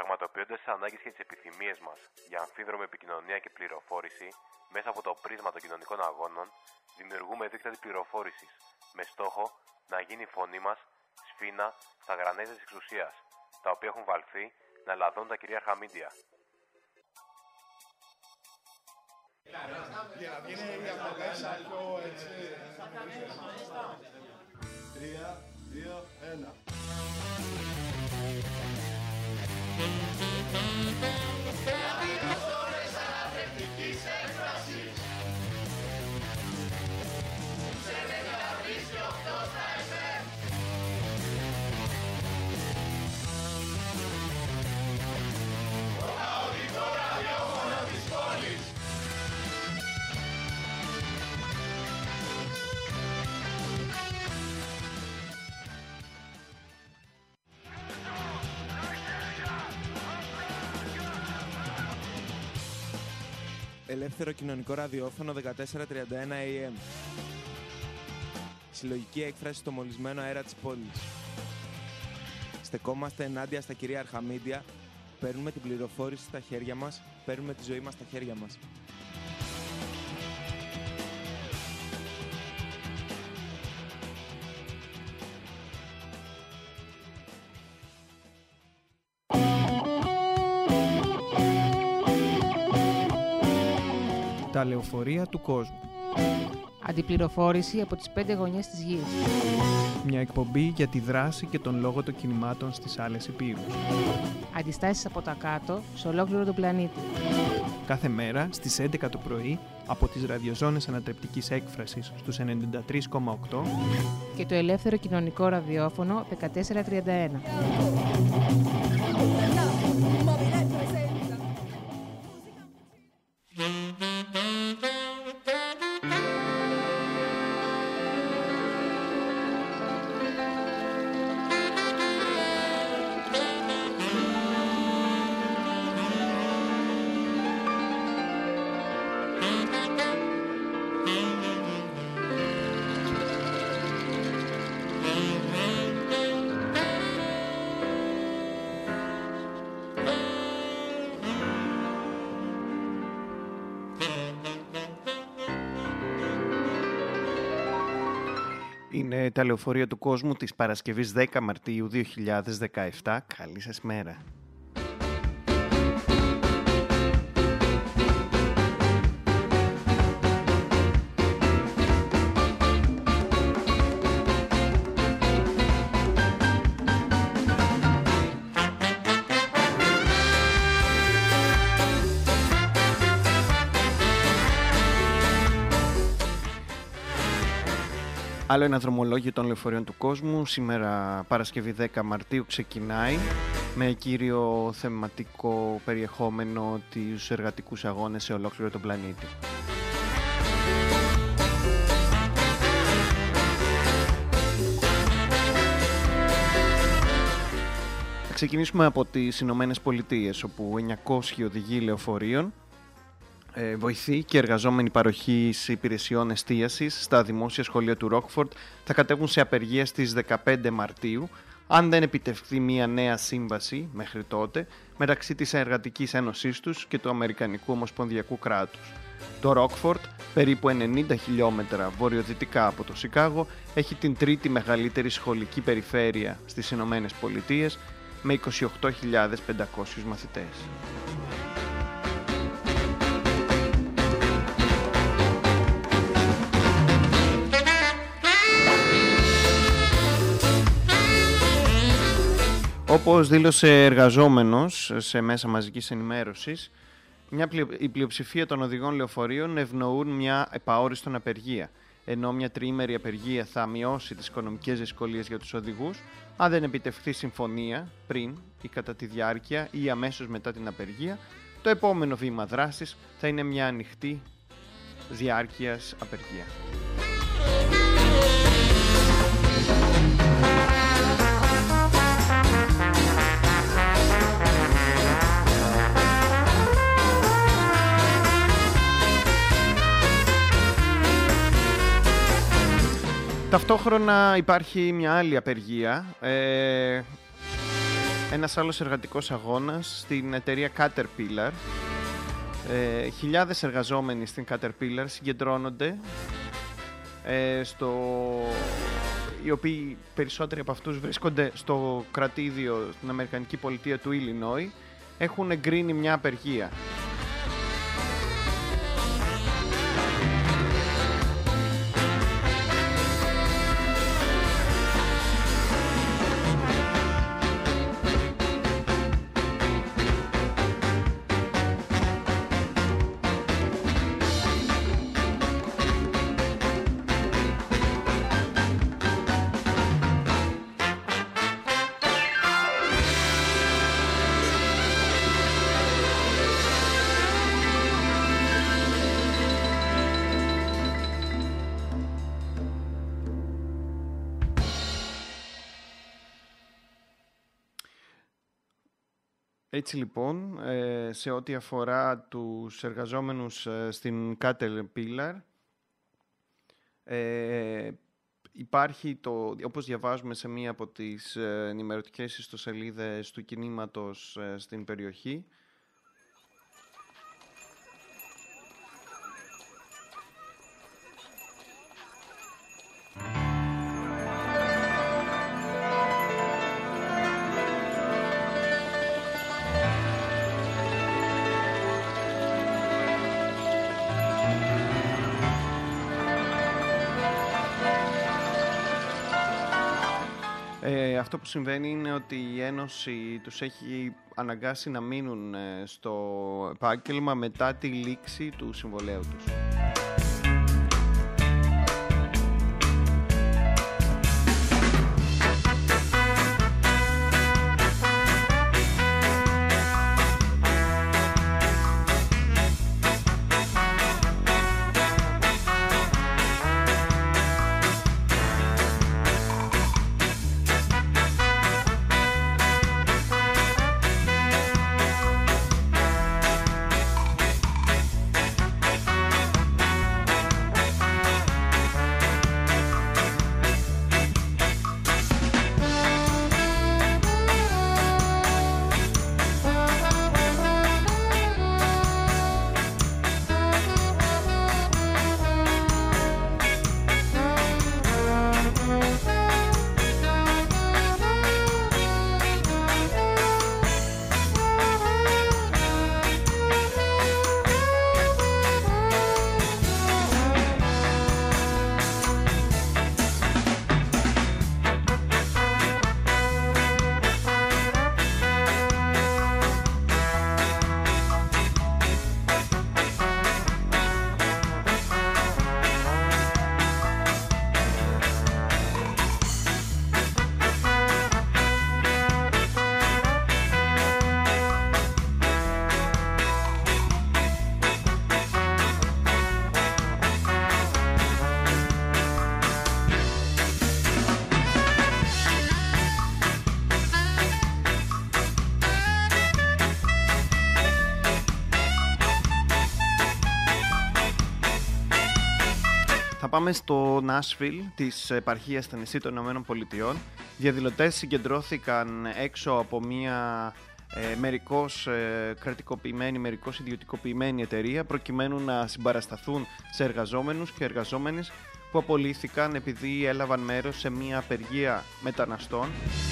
πραγματοποιώντας τις ανάγκες και τις επιθυμίες μας για αμφίδρομη επικοινωνία και πληροφόρηση μέσα από το πρίσμα των κοινωνικών αγώνων, δημιουργούμε δίκτυα πληροφόρησης με στόχο να γίνει η φωνή μας σφήνα στα γρανέζια της εξουσίας, τα οποία έχουν βαλθεί να λαδώνουν τα κυρίαρχα μίντια. Για να βγαίνει από μέσα πιο έτσι... 3, 2, 1. Ώρες αναπτυκτικής έκφρασης. Σε 13 και 8 στα FM. Το χαοτικό ραδιόφωνο της πόλης. Ελεύθερο κοινωνικό ραδιόφωνο 1431 AM. Συλλογική έκφραση στο μολυσμένο αέρα της πόλης. Στεκόμαστε ενάντια στα κυρίαρχα μίντια, παίρνουμε την πληροφόρηση στα χέρια μας, παίρνουμε τη ζωή μας στα χέρια μας. Τα λεωφορεία του κόσμου. Αντιπληροφόρηση από τις 5 γωνιές της γης. Μια εκπομπή για τη δράση και τον λόγο των κινημάτων στις άλλες υπήρους. Αντιστάσεις από τα κάτω, σε ολόκληρο τον πλανήτη. Κάθε μέρα στις 11 το πρωί από τις ραδιοζώνες ανατρεπτικής έκφρασης στους 93,8 και το ελεύθερο κοινωνικό ραδιόφωνο 1431. Είναι τα λεωφορεία του κόσμου της Παρασκευής 10 Μαρτίου 2017. Καλή σας μέρα. Άλλο ένα δρομολόγιο των λεωφορείων του κόσμου. Σήμερα Παρασκευή 10 Μαρτίου ξεκινάει με κύριο θεματικό περιεχόμενο τους εργατικούς αγώνες σε ολόκληρο τον πλανήτη. Θα ξεκινήσουμε από τις Ηνωμένες Πολιτείες, όπου 900 οδηγοί λεωφορείων, βοηθοί και εργαζόμενοι παροχής υπηρεσιών εστίασης στα δημόσια σχολεία του Ρόκφορντ θα κατέβουν σε απεργία στις 15 Μαρτίου αν δεν επιτευχθεί μια νέα σύμβαση μέχρι τότε μεταξύ της Εργατικής Ένωσής τους και του Αμερικανικού Ομοσπονδιακού κράτους. Το Ρόκφορντ, περίπου 90 χιλιόμετρα βορειοδυτικά από το Σικάγο, έχει την τρίτη μεγαλύτερη σχολική περιφέρεια στις Ηνωμένες Πολιτείες με 28.500 μαθητές. Όπως δήλωσε εργαζόμενος σε μέσα μαζικής ενημέρωσης, η πλειοψηφία των οδηγών λεωφορείων ευνοούν μια επαόριστον απεργία, ενώ μια τριήμερη απεργία θα μειώσει τις οικονομικές δυσκολίες για τους οδηγούς, αν δεν επιτευχθεί συμφωνία πριν ή κατά τη διάρκεια ή αμέσως μετά την απεργία. Το επόμενο βήμα δράσης θα είναι μια ανοιχτή διάρκειας απεργία. Ταυτόχρονα υπάρχει μια άλλη απεργία ένας άλλος εργατικός αγώνας στην εταιρεία Caterpillar. Χιλιάδες εργαζόμενοι στην Caterpillar συγκεντρώνονται, οι οποίοι περισσότεροι από αυτούς βρίσκονται στο κρατήδιο στην Αμερικανική πολιτεία του Illinois, έχουν εγκρίνει μια απεργία. Έτσι λοιπόν, σε ό,τι αφορά τους εργαζόμενους στην Caterpillar, υπάρχει όπως διαβάζουμε σε μία από τις ενημερωτικές ιστοσελίδες του κινήματος στην περιοχή, αυτό που συμβαίνει είναι ότι η Ένωση τους έχει αναγκάσει να μείνουν στο επάγγελμα μετά τη λήξη του συμβολαίου τους. Πάμε στο Nashville της επαρχίας Τενεσσί των Ηνωμένων Πολιτειών. Διαδηλωτές συγκεντρώθηκαν έξω από μια μερικώς κρατικοποιημένη, μερικώς ιδιωτικοποιημένη εταιρεία, προκειμένου να συμπαρασταθούν σε εργαζόμενους και εργαζόμενες που απολύθηκαν επειδή έλαβαν μέρος σε μια απεργία μεταναστών.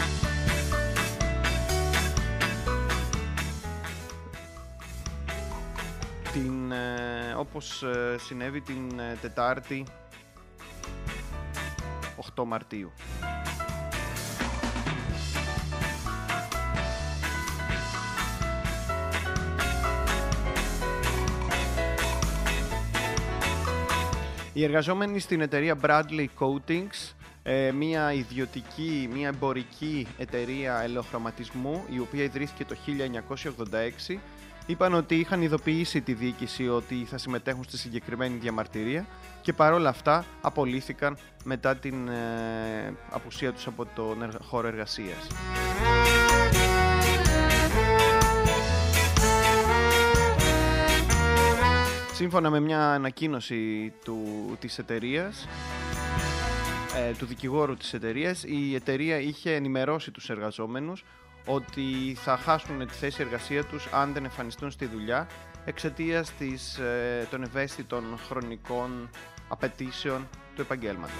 Όπως συνέβη την Τετάρτη 8 Μαρτίου. Οι εργαζόμενοι στην εταιρεία Bradley Coatings, μια ιδιωτική, μια εμπορική εταιρεία ελαιοχρωματισμού, η οποία ιδρύθηκε το 1986, είπαν ότι είχαν ειδοποιήσει τη διοίκηση ότι θα συμμετέχουν στη συγκεκριμένη διαμαρτυρία και παρόλα αυτά απολύθηκαν μετά την απουσία τους από τον χώρο εργασίας. Σύμφωνα με μια ανακοίνωση της εταιρείας, του δικηγόρου της εταιρείας, η εταιρεία είχε ενημερώσει τους εργαζόμενους ότι θα χάσουν τη θέση εργασία τους αν δεν εμφανιστούν στη δουλειά εξαιτίας των ευαίσθητων χρονικών απαιτήσεων του επαγγέλματος.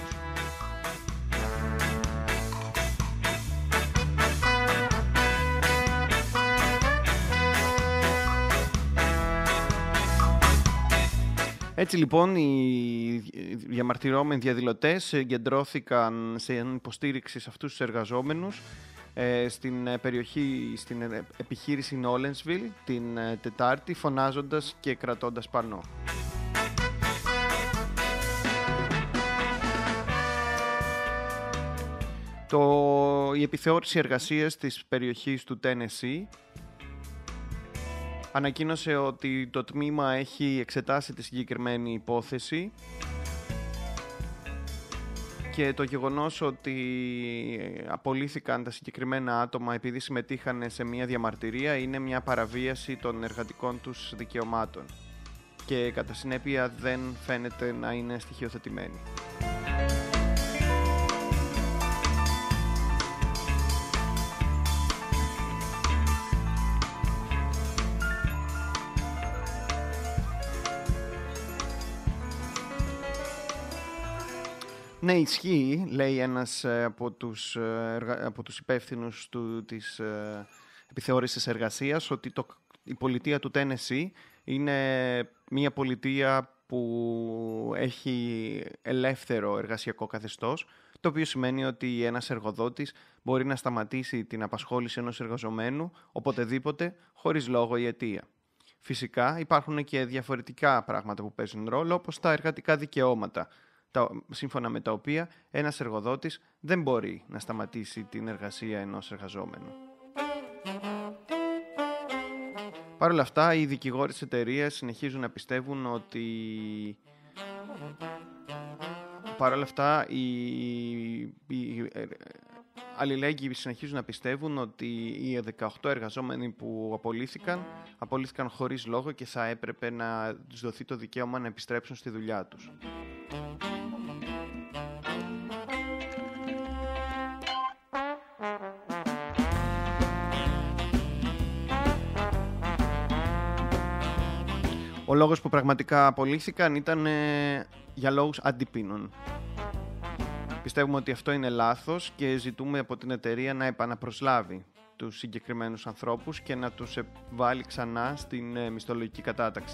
Έτσι λοιπόν οι διαμαρτυρόμενοι διαδηλωτές συγκεντρώθηκαν σε υποστήριξη σε αυτούς τους εργαζόμενους στην περιοχή, στην επιχείρηση Νόλενσβιλ την Τετάρτη, φωνάζοντας και κρατώντας πανό. Η επιθεώρηση εργασίας της περιοχής του Τένεσι ανακοίνωσε ότι το τμήμα έχει εξετάσει τη συγκεκριμένη υπόθεση και το γεγονός ότι απολύθηκαν τα συγκεκριμένα άτομα επειδή συμμετείχαν σε μια διαμαρτυρία είναι μια παραβίαση των εργατικών τους δικαιωμάτων και κατά συνέπεια δεν φαίνεται να είναι στοιχειοθετημένοι. Ναι, ισχύει, λέει ένας από τους υπεύθυνους της επιθεώρησης εργασίας, ότι η πολιτεία του Τένεσι είναι μια πολιτεία που έχει ελεύθερο εργασιακό καθεστώς, το οποίο σημαίνει ότι ένας εργοδότης μπορεί να σταματήσει την απασχόληση ενός εργαζομένου οποτεδήποτε, χωρίς λόγο ή αιτία. Φυσικά υπάρχουν και διαφορετικά πράγματα που παίζουν ρόλο, όπως τα εργατικά δικαιώματα, σύμφωνα με τα οποία ένας εργοδότης δεν μπορεί να σταματήσει την εργασία ενός εργαζόμενου. Παρ' όλα αυτά, οι δικηγόροι της εταιρείας συνεχίζουν να πιστεύουν ότι... Παρ' όλα αυτά, οι αλληλέγγυοι συνεχίζουν να πιστεύουν ότι οι 18 εργαζόμενοι που απολύθηκαν χωρίς λόγο και θα έπρεπε να τους δοθεί το δικαίωμα να επιστρέψουν στη δουλειά τους. Ο λόγος που πραγματικά απολύθηκαν ήταν για λόγους αντιπίνων. Πιστεύουμε ότι αυτό είναι λάθος και ζητούμε από την εταιρεία να επαναπροσλάβει τους συγκεκριμένους ανθρώπους και να τους βάλει ξανά στην μισθολογική κατάταξη.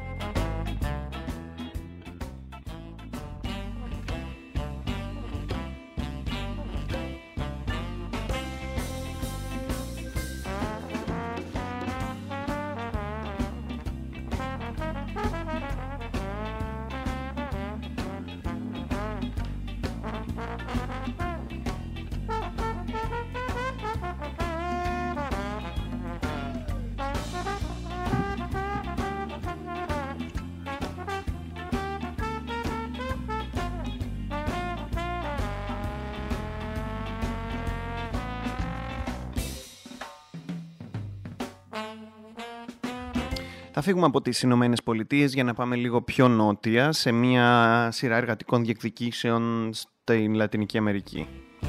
Θα φύγουμε από τις Ηνωμένες Πολιτείες για να πάμε λίγο πιο νότια σε μια σειρά εργατικών διεκδικήσεων στην Λατινική Αμερική.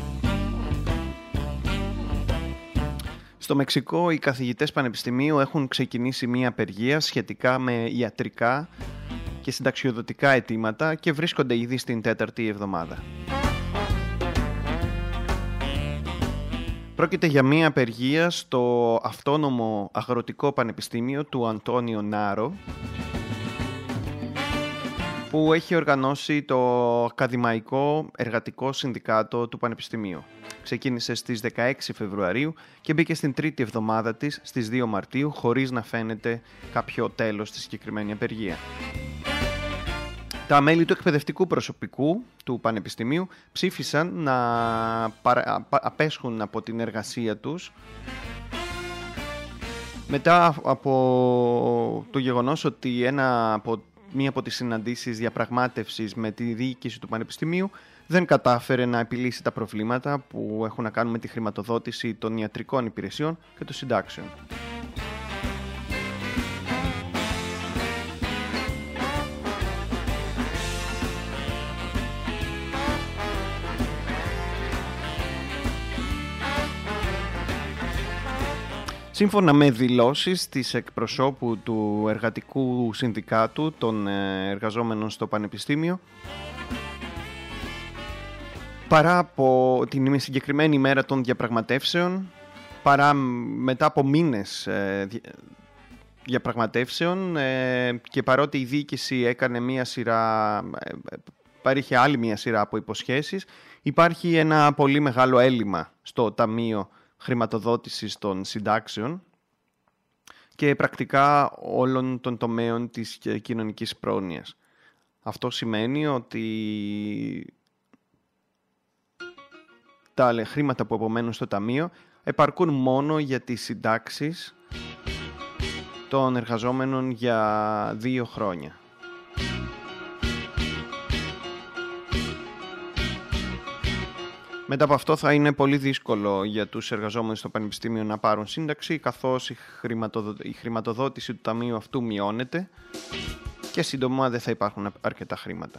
Στο Μεξικό, οι καθηγητές πανεπιστημίου έχουν ξεκινήσει μια απεργία σχετικά με ιατρικά και συνταξιοδοτικά αιτήματα και βρίσκονται ήδη στην 4η εβδομάδα. Πρόκειται για μια απεργία στο αυτόνομο αγροτικό πανεπιστήμιο του Αντώνιο Νάρο, που έχει οργανώσει το Ακαδημαϊκό Εργατικό Συνδικάτο του Πανεπιστημίου. Ξεκίνησε στις 16 Φεβρουαρίου και μπήκε στην τρίτη εβδομάδα της στις 2 Μαρτίου, χωρίς να φαίνεται κάποιο τέλος στη συγκεκριμένη απεργία. Τα μέλη του εκπαιδευτικού προσωπικού του Πανεπιστημίου ψήφισαν να απέσχουν από την εργασία τους μετά από το γεγονός ότι μία από τις συναντήσεις διαπραγμάτευσης με τη διοίκηση του Πανεπιστημίου δεν κατάφερε να επιλύσει τα προβλήματα που έχουν να κάνουν με τη χρηματοδότηση των ιατρικών υπηρεσιών και των συντάξεων. Σύμφωνα με δηλώσεις της εκπροσώπου του Εργατικού Συνδικάτου των εργαζόμενων στο Πανεπιστήμιο, παρά από την συγκεκριμένη ημέρα των διαπραγματεύσεων, παρά μετά από μήνες διαπραγματεύσεων και παρότι η διοίκηση έκανε παρήχε άλλη μία σειρά από υποσχέσεις, υπάρχει ένα πολύ μεγάλο έλλειμμα στο Ταμείο Χρηματοδότησης των Συντάξεων και πρακτικά όλων των τομέων της κοινωνικής πρόνοιας. Αυτό σημαίνει ότι τα χρήματα που απομένουν στο Ταμείο επαρκούν μόνο για τις συντάξεις των εργαζόμενων για 2 χρόνια. Μετά από αυτό θα είναι πολύ δύσκολο για τους εργαζόμενους στο Πανεπιστήμιο να πάρουν σύνταξη, καθώς η χρηματοδότηση του Ταμείου αυτού μειώνεται και σύντομα δεν θα υπάρχουν αρκετά χρήματα.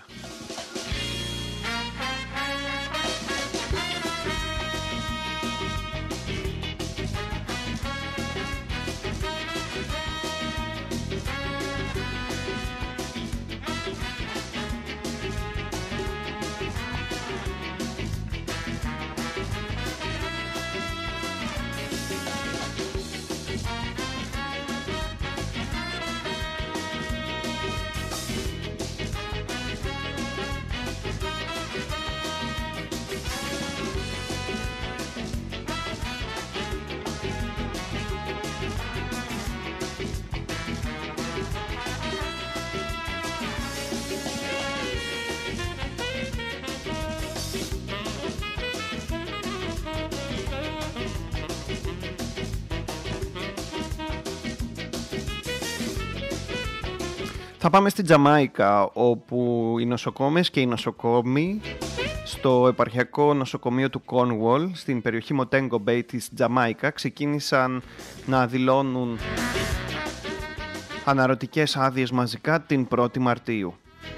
Θα πάμε στην Τζαμάικα, όπου οι νοσοκόμες και οι νοσοκόμοι στο επαρχιακό νοσοκομείο του Cornwall, στην περιοχή Motengo Bay της Τζαμάικα, ξεκίνησαν να δηλώνουν αναρωτικές άδειες μαζικά την 1η Μαρτίου.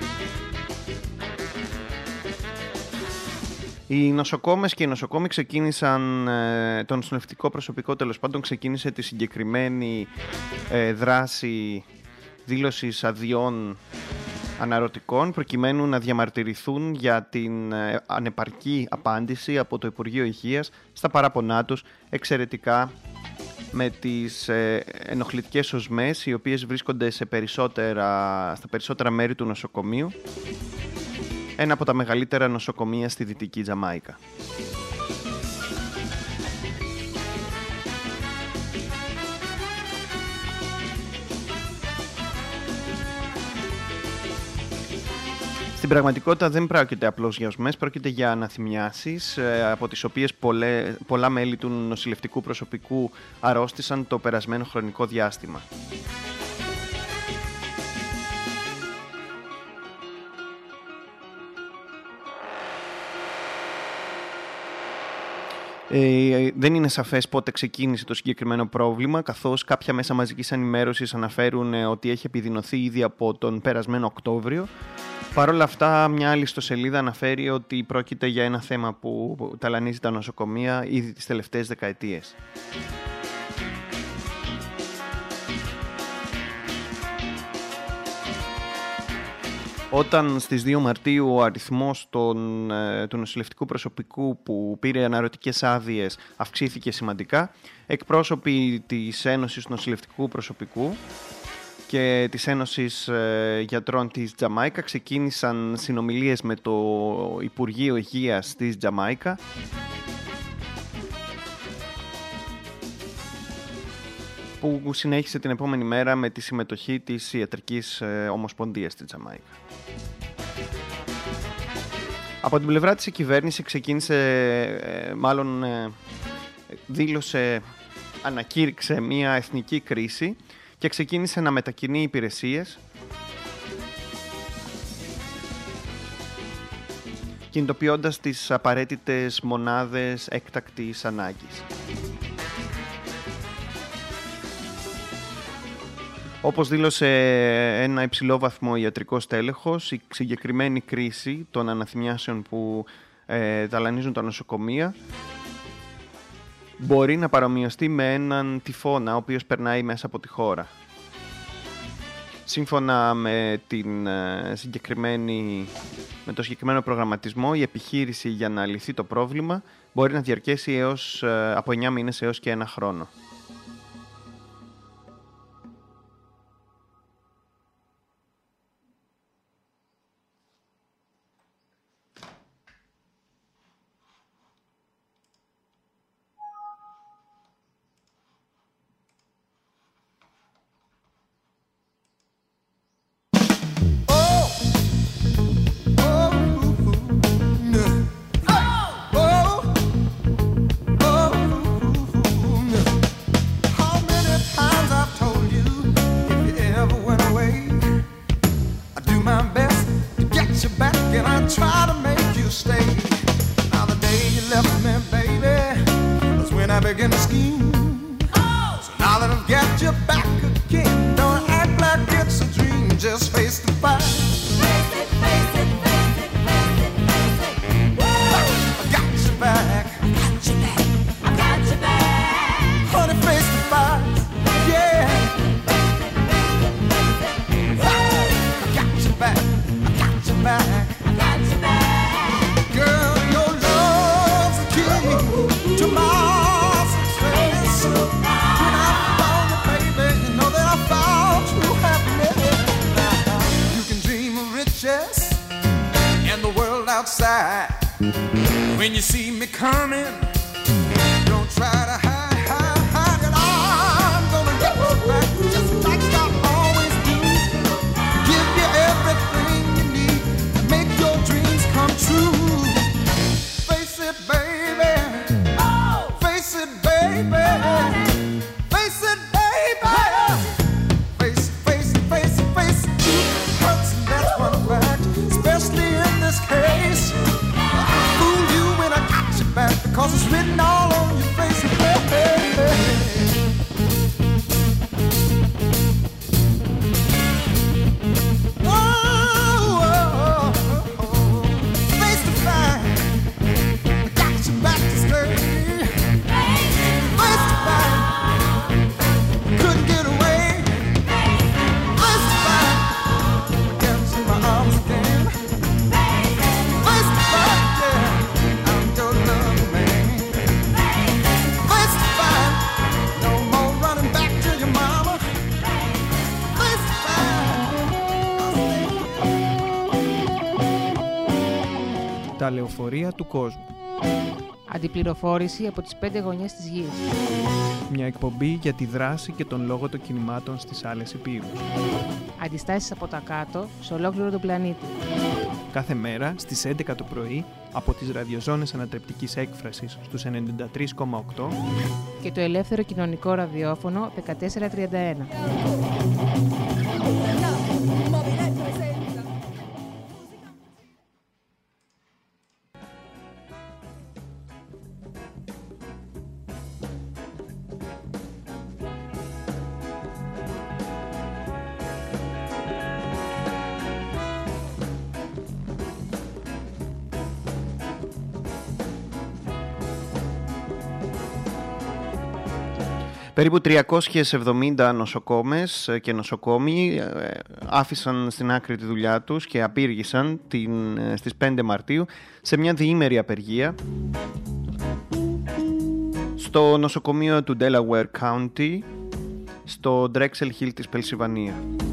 Οι νοσοκόμες και οι νοσοκόμοι ξεκίνησαν, το νοσηλευτικό προσωπικό τέλος πάντων ξεκίνησε τη συγκεκριμένη δράση δήλωσης αδειών αναρωτικών προκειμένου να διαμαρτυρηθούν για την ανεπαρκή απάντηση από το Υπουργείο Υγείας στα παράπονά τους εξαιρετικά με τις ενοχλητικές οσμές οι οποίες βρίσκονται στα περισσότερα μέρη του νοσοκομείου, ένα από τα μεγαλύτερα νοσοκομεία στη Δυτική Τζαμάικα. Στην πραγματικότητα δεν πρόκειται απλώς για οσμές, πρόκειται για αναθυμιάσεις, από τις οποίες πολλά μέλη του νοσηλευτικού προσωπικού αρρώστησαν το περασμένο χρονικό διάστημα. Δεν είναι σαφές πότε ξεκίνησε το συγκεκριμένο πρόβλημα, καθώς κάποια μέσα μαζικής ενημέρωσης αναφέρουν ότι έχει επιδεινωθεί ήδη από τον περασμένο Οκτώβριο. Παρ' όλα αυτά, μια άλλη ιστοσελίδα αναφέρει ότι πρόκειται για ένα θέμα που ταλανίζει τα νοσοκομεία ήδη τις τελευταίες δεκαετίες. Όταν στις 2 Μαρτίου ο αριθμός του νοσηλευτικού προσωπικού που πήρε αναρωτικές άδειες αυξήθηκε σημαντικά, εκπρόσωποι της Ένωσης Νοσηλευτικού Προσωπικού και της Ένωσης Γιατρών της Τζαμάικα ξεκίνησαν συνομιλίες με το Υπουργείο Υγείας της Τζαμάικα που συνέχισε την επόμενη μέρα με τη συμμετοχή της Ιατρικής Ομοσπονδίας της Τζαμάικα. Από την πλευρά της η κυβέρνηση ανακήρυξε μια εθνική κρίση και ξεκίνησε να μετακινεί υπηρεσίες, κινητοποιώντας τις απαραίτητες μονάδες έκτακτης ανάγκης. Όπως δήλωσε ένα υψηλόβαθμο ιατρικό στέλεχος, η συγκεκριμένη κρίση των αναθυμιάσεων που ταλανίζουν τα νοσοκομεία μπορεί να παρομοιωστεί με έναν τυφώνα ο οποίος περνάει μέσα από τη χώρα. Σύμφωνα με το συγκεκριμένο προγραμματισμό, η επιχείρηση για να λυθεί το πρόβλημα μπορεί να διαρκέσει από 9 μήνες έως και 1 χρόνο. When you see me coming, don't try to hide it. I'm gonna get you back just like I always do. Give you everything you need to make your dreams come true. Face it, baby. Face it, baby. Face it, baby. Face it, face it, face it, face it. It hurts, and that's one fact, especially in this case. Because it's written all on your face. Whoa, face to face, I got you back to stay. Face to face, couldn't get away. Face to face, get in my arms again. Face to face, yeah, I'm your love. Τα λεωφορεία του κόσμου. Αντιπληροφόρηση από τις 5 γωνιές της γης. Μια εκπομπή για τη δράση και τον λόγο των κινημάτων στις άλλες υπήρους. Αντιστάσεις από τα κάτω, σε ολόκληρο τον πλανήτη. Κάθε μέρα στις 11 το πρωί από τις ραδιοζώνες ανατρεπτικής έκφρασης στους 93,8 και το ελεύθερο κοινωνικό ραδιόφωνο 1431. Περίπου 370 νοσοκόμες και νοσοκόμοι άφησαν στην άκρη τη δουλειά τους και απήργησαν στις 5 Μαρτίου σε μια διήμερη απεργία στο νοσοκομείο του Delaware County στο Drexel Hill της Πενσιλβανία.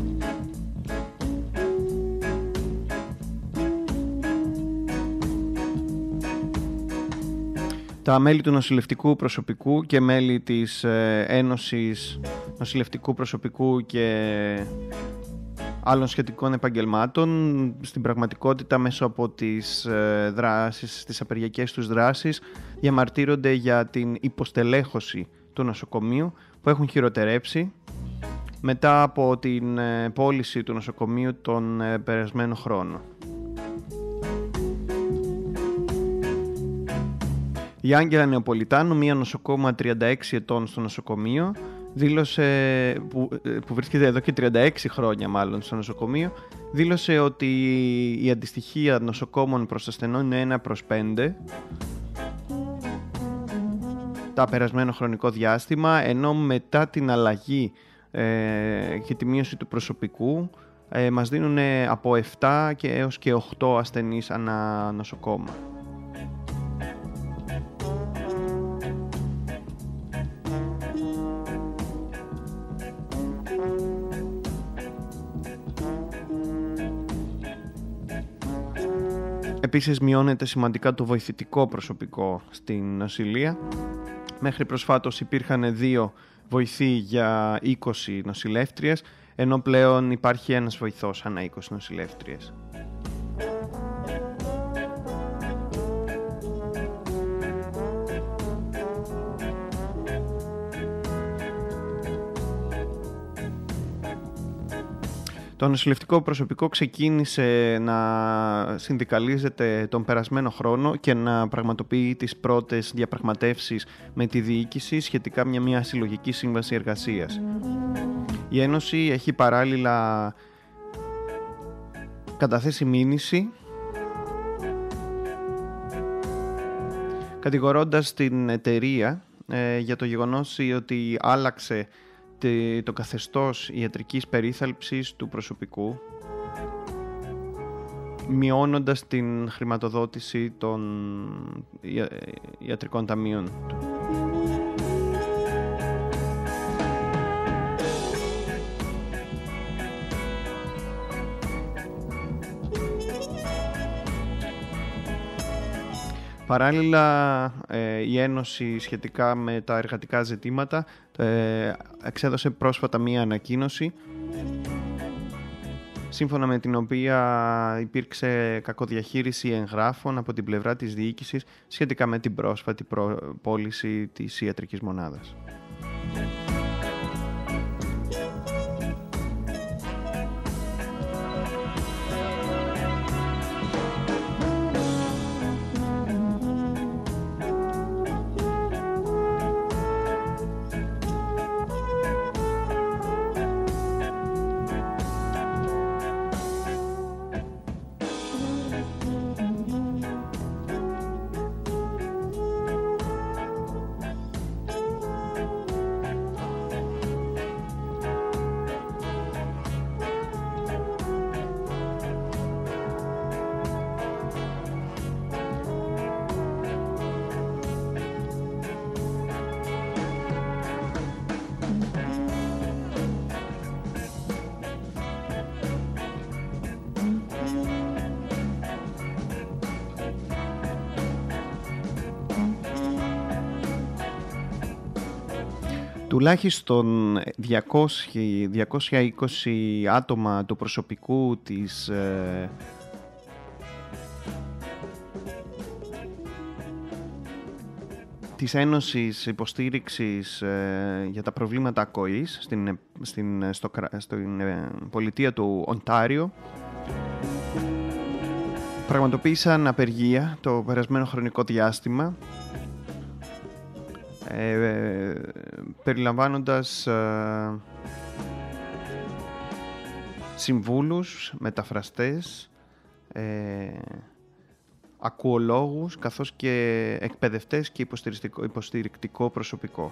Τα μέλη του νοσηλευτικού προσωπικού και μέλη της Ένωσης Νοσηλευτικού Προσωπικού και άλλων σχετικών επαγγελμάτων, στην πραγματικότητα μέσω από τις απεργιακές τους δράσεις, διαμαρτύρονται για την υποστελέχωση του νοσοκομείου που έχουν χειροτερέψει μετά από την πώληση του νοσοκομείου τον περασμένο χρόνο. Η Άγγελα Νεοπολιτάνου, μία νοσοκόμα 36 ετών στο νοσοκομείο, που βρίσκεται εδώ και 36 χρόνια μάλλον στο νοσοκομείο, δήλωσε ότι η αντιστοιχεία νοσοκόμων προς ασθενών είναι 1/5 τα περασμένο χρονικό διάστημα, ενώ μετά την αλλαγή και τη μείωση του προσωπικού μας δίνουν από 7 και έως και 8 ασθενείς ανά νοσοκόμα. Επίσης μειώνεται σημαντικά το βοηθητικό προσωπικό στην νοσηλεία. Μέχρι προσφάτως υπήρχαν 2 βοηθοί για 20 νοσηλεύτριες, ενώ πλέον υπάρχει ένας βοηθός ανά 20 νοσηλεύτριες. Το νοσηλευτικό προσωπικό ξεκίνησε να συνδικαλίζεται τον περασμένο χρόνο και να πραγματοποιεί τις πρώτες διαπραγματεύσεις με τη διοίκηση σχετικά με μια συλλογική σύμβαση εργασίας. Η Ένωση έχει παράλληλα καταθέσει μήνυση κατηγορώντας την εταιρεία για το γεγονός ότι άλλαξε το καθεστώς ιατρικής περίθαλψης του προσωπικού, μειώνοντας την χρηματοδότηση των ιατρικών ταμείων του. Παράλληλα, η Ένωση σχετικά με τα εργατικά ζητήματα εξέδωσε πρόσφατα μία ανακοίνωση σύμφωνα με την οποία υπήρξε κακοδιαχείριση εγγράφων από την πλευρά της διοίκησης σχετικά με την πρόσφατη πώληση της ιατρικής μονάδας. Τουλάχιστον 220 άτομα του προσωπικού της Ένωσης Υποστήριξης για τα προβλήματα ακοής στην πολιτεία του Οντάριο πραγματοποίησαν απεργία το περασμένο χρονικό διάστημα, περιλαμβάνοντας συμβούλους, μεταφραστές, ακουολόγους, καθώς και εκπαιδευτές και υποστηρικτικό προσωπικό.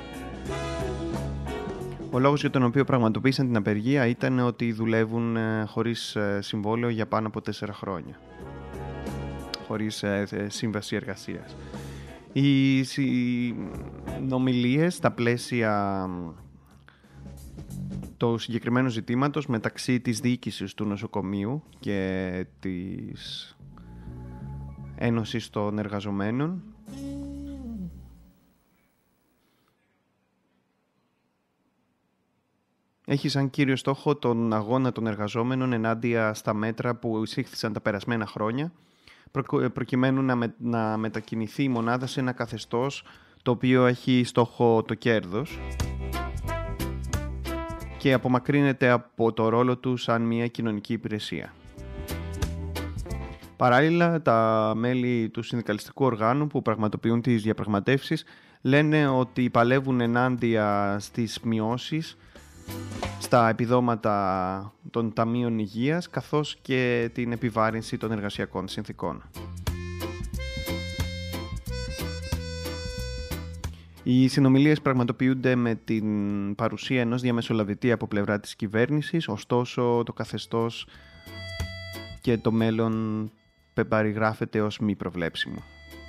Ο λόγος για τον οποίο πραγματοποίησαν την απεργία ήταν ότι δουλεύουν χωρίς συμβόλαιο για πάνω από 4 χρόνια, χωρίς σύμβαση εργασίας. Οι συνομιλίες στα πλαίσια του συγκεκριμένου ζητήματος μεταξύ της διοίκησης του νοσοκομείου και της Ένωσης των Εργαζομένων έχει σαν κύριο στόχο τον αγώνα των εργαζόμενων ενάντια στα μέτρα που εισήχθησαν τα περασμένα χρόνια, προκειμένου να μετακινηθεί η μονάδα σε ένα καθεστώς το οποίο έχει στόχο το κέρδος και απομακρύνεται από το ρόλο του σαν μια κοινωνική υπηρεσία. Παράλληλα, τα μέλη του συνδικαλιστικού οργάνου που πραγματοποιούν τις διαπραγματεύσεις λένε ότι παλεύουν ενάντια στις μειώσεις στα επιδόματα των ταμείων υγείας, καθώς και την επιβάρυνση των εργασιακών συνθήκων. Οι συνομιλίες πραγματοποιούνται με την παρουσία ενός διαμεσολαβητή από πλευρά της κυβέρνησης, ωστόσο το καθεστώς και το μέλλον περιγράφεται ως μη προβλέψιμο.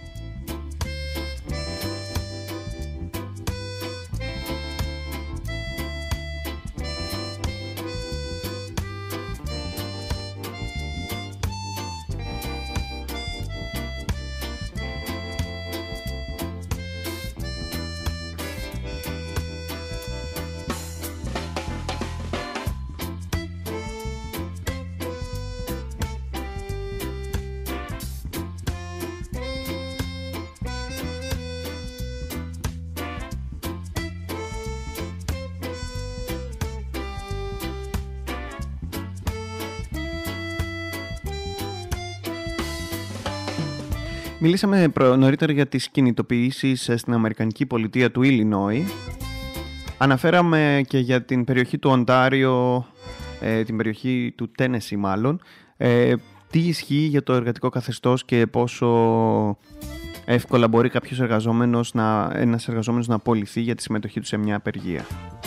Μιλήσαμε νωρίτερα για τις κινητοποιήσεις στην Αμερικανική πολιτεία του Illinois. Αναφέραμε και για την περιοχή του Οντάριο, την περιοχή του Τένεσι μάλλον. Τι ισχύει για το εργατικό καθεστώς και πόσο εύκολα μπορεί ένας εργαζόμενος να απολυθεί για τη συμμετοχή του σε μια απεργία.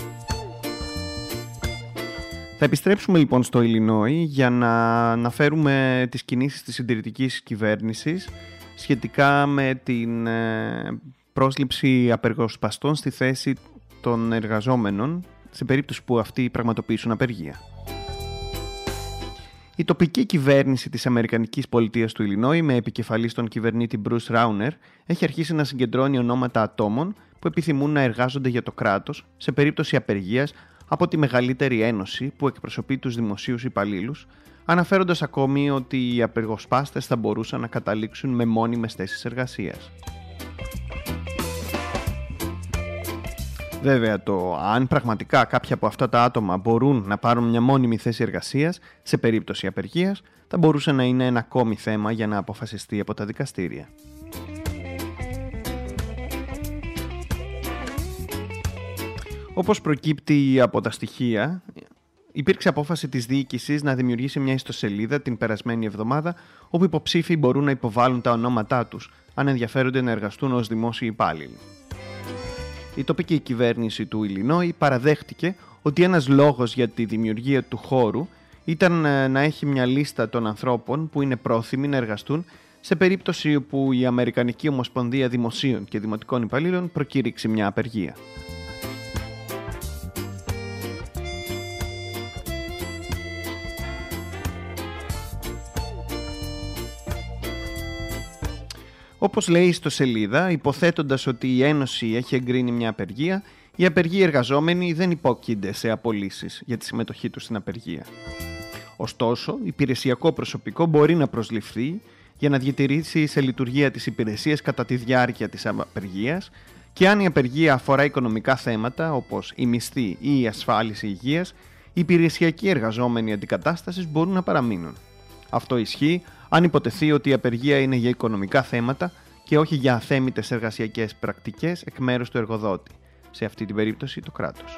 Θα επιστρέψουμε λοιπόν στο Illinois για να αναφέρουμε τις κινήσεις της συντηρητικής κυβέρνησης σχετικά με την πρόσληψη απεργοσπαστών στη θέση των εργαζόμενων σε περίπτωση που αυτοί πραγματοποιήσουν απεργία. Η τοπική κυβέρνηση της Αμερικανικής πολιτείας του Illinois με επικεφαλής τον κυβερνήτη Bruce Rauner έχει αρχίσει να συγκεντρώνει ονόματα ατόμων που επιθυμούν να εργάζονται για το κράτος σε περίπτωση απεργίας από τη μεγαλύτερη ένωση που εκπροσωπεί τους δημοσίους υπαλλήλους, αναφέροντας ακόμη ότι οι απεργοσπάστες θα μπορούσαν να καταλήξουν με μόνιμες θέσεις εργασίας. Βέβαια, το αν πραγματικά κάποια από αυτά τα άτομα μπορούν να πάρουν μια μόνιμη θέση εργασίας σε περίπτωση απεργίας θα μπορούσε να είναι ένα ακόμη θέμα για να αποφασιστεί από τα δικαστήρια. Όπως προκύπτει από τα στοιχεία, υπήρξε απόφαση της διοίκησης να δημιουργήσει μια ιστοσελίδα την περασμένη εβδομάδα όπου υποψήφοι μπορούν να υποβάλουν τα ονόματά τους αν ενδιαφέρονται να εργαστούν ως δημόσιοι υπάλληλοι. Η τοπική κυβέρνηση του Illinois παραδέχτηκε ότι ένας λόγος για τη δημιουργία του χώρου ήταν να έχει μια λίστα των ανθρώπων που είναι πρόθυμοι να εργαστούν σε περίπτωση όπου η Αμερικανική Ομοσπονδία Δημοσίων και Δημοτικών Υπαλλήλων προκήρυξει μια απεργία. Όπως λέει στο σελίδα, υποθέτοντας ότι η Ένωση έχει εγκρίνει μια απεργία, οι απεργοί εργαζόμενοι δεν υπόκεινται σε απολύσεις για τη συμμετοχή τους στην απεργία. Ωστόσο, υπηρεσιακό προσωπικό μπορεί να προσληφθεί για να διατηρήσει σε λειτουργία τις υπηρεσίες κατά τη διάρκεια της απεργίας και αν η απεργία αφορά οικονομικά θέματα όπως η μισθή ή η ασφάλιση υγείας, οι υπηρεσιακοί εργαζόμενοι αντικατάστασης μπορούν να παραμείνουν. Αυτό ισχύει αν υποτεθεί ότι η απεργία είναι για οικονομικά θέματα και όχι για αθέμητες εργασιακές πρακτικές εκ μέρους του εργοδότη, σε αυτή την περίπτωση το κράτος.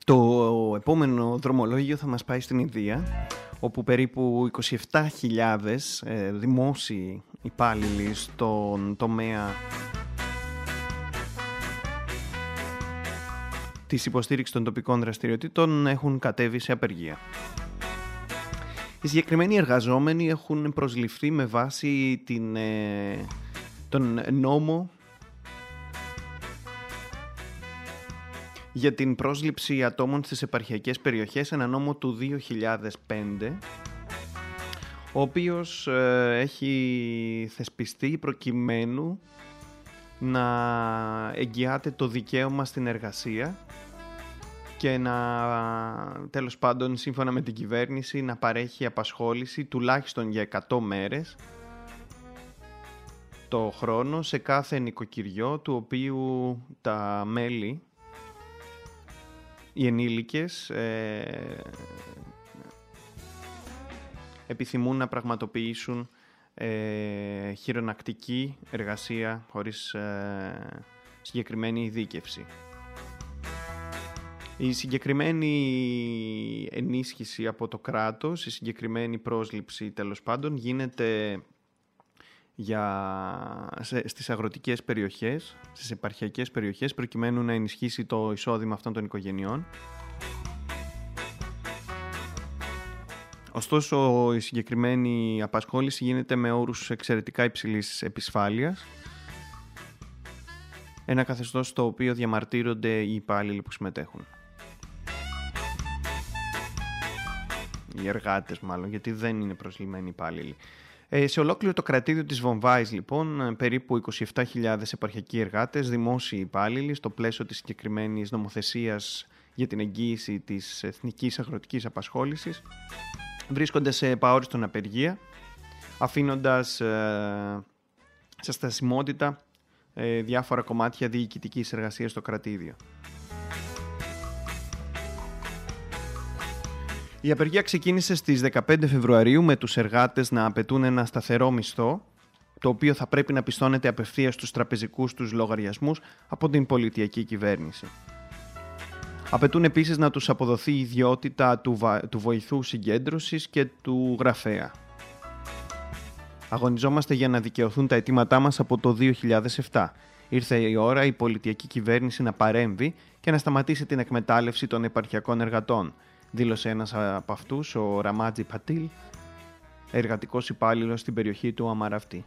Το επόμενο δρομολόγιο θα μας πάει στην Ινδία, όπου περίπου 27.000 δημόσιοι υπάλληλοι στον τομέα της υποστήριξης των τοπικών δραστηριοτήτων έχουν κατέβει σε απεργία. Οι συγκεκριμένοι εργαζόμενοι έχουν προσληφθεί με βάση τον νόμο για την πρόσληψη ατόμων στις επαρχιακές περιοχές, ένα νόμο του 2005, ο οποίος έχει θεσπιστεί προκειμένου να εγγυάται το δικαίωμα στην εργασία και να, τέλος πάντων, σύμφωνα με την κυβέρνηση, να παρέχει απασχόληση τουλάχιστον για 100 μέρες το χρόνο σε κάθε νοικοκυριό, του οποίου τα μέλη, οι ενήλικες, επιθυμούν να πραγματοποιήσουν χειρονακτική εργασία χωρίς συγκεκριμένη ειδίκευση. Η συγκεκριμένη ενίσχυση από το κράτος, η συγκεκριμένη πρόσληψη, τέλος πάντων, γίνεται στις αγροτικές περιοχές, στις επαρχιακές περιοχές, προκειμένου να ενισχύσει το εισόδημα αυτών των οικογενειών. Ωστόσο, η συγκεκριμένη απασχόληση γίνεται με όρους εξαιρετικά υψηλής επισφάλειας, ένα καθεστώς στο οποίο διαμαρτύρονται οι υπάλληλοι που συμμετέχουν. Οι εργάτες μάλλον, γιατί δεν είναι προσλημμένοι υπάλληλοι. Σε ολόκληρο το κρατήδιο της Βομβάης, λοιπόν, περίπου 27.000 επαρχιακοί εργάτες, δημόσιοι υπάλληλοι, στο πλαίσιο της συγκεκριμένης νομοθεσίας για την εγγύηση της εθνικής αγροτικής απασχόλησης, βρίσκονται σε επαόριστον απεργία, αφήνοντας σε στασιμότητα διάφορα κομμάτια διοικητικής εργασίας στο κρατήδιο. Η απεργία ξεκίνησε στις 15 Φεβρουαρίου με τους εργάτες να απαιτούν ένα σταθερό μισθό, το οποίο θα πρέπει να πιστώνεται απευθείας στους τραπεζικούς τους λογαριασμούς από την πολιτιακή κυβέρνηση. Απαιτούν επίσης να τους αποδοθεί η ιδιότητα του βοηθού συγκέντρωσης και του γραφέα. Αγωνιζόμαστε για να δικαιωθούν τα αιτήματά μας από το 2007. Ήρθε η ώρα η πολιτιακή κυβέρνηση να παρέμβει και να σταματήσει την εκμετάλλευση των επαρχιακών εργατών, δήλωσε ένας από αυτούς, ο Ραμάτζι Πατήλ, εργατικός υπάλληλος στην περιοχή του Αμαραφτή.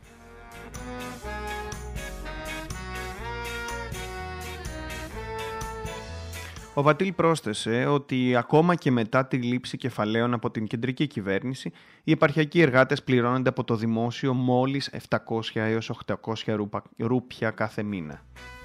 Ο Πατήλ πρόσθεσε ότι ακόμα και μετά τη λήψη κεφαλαίων από την κεντρική κυβέρνηση, οι επαρχιακοί εργάτες πληρώνονται από το δημόσιο μόλις 700 έως 800 ρούπια κάθε μήνα.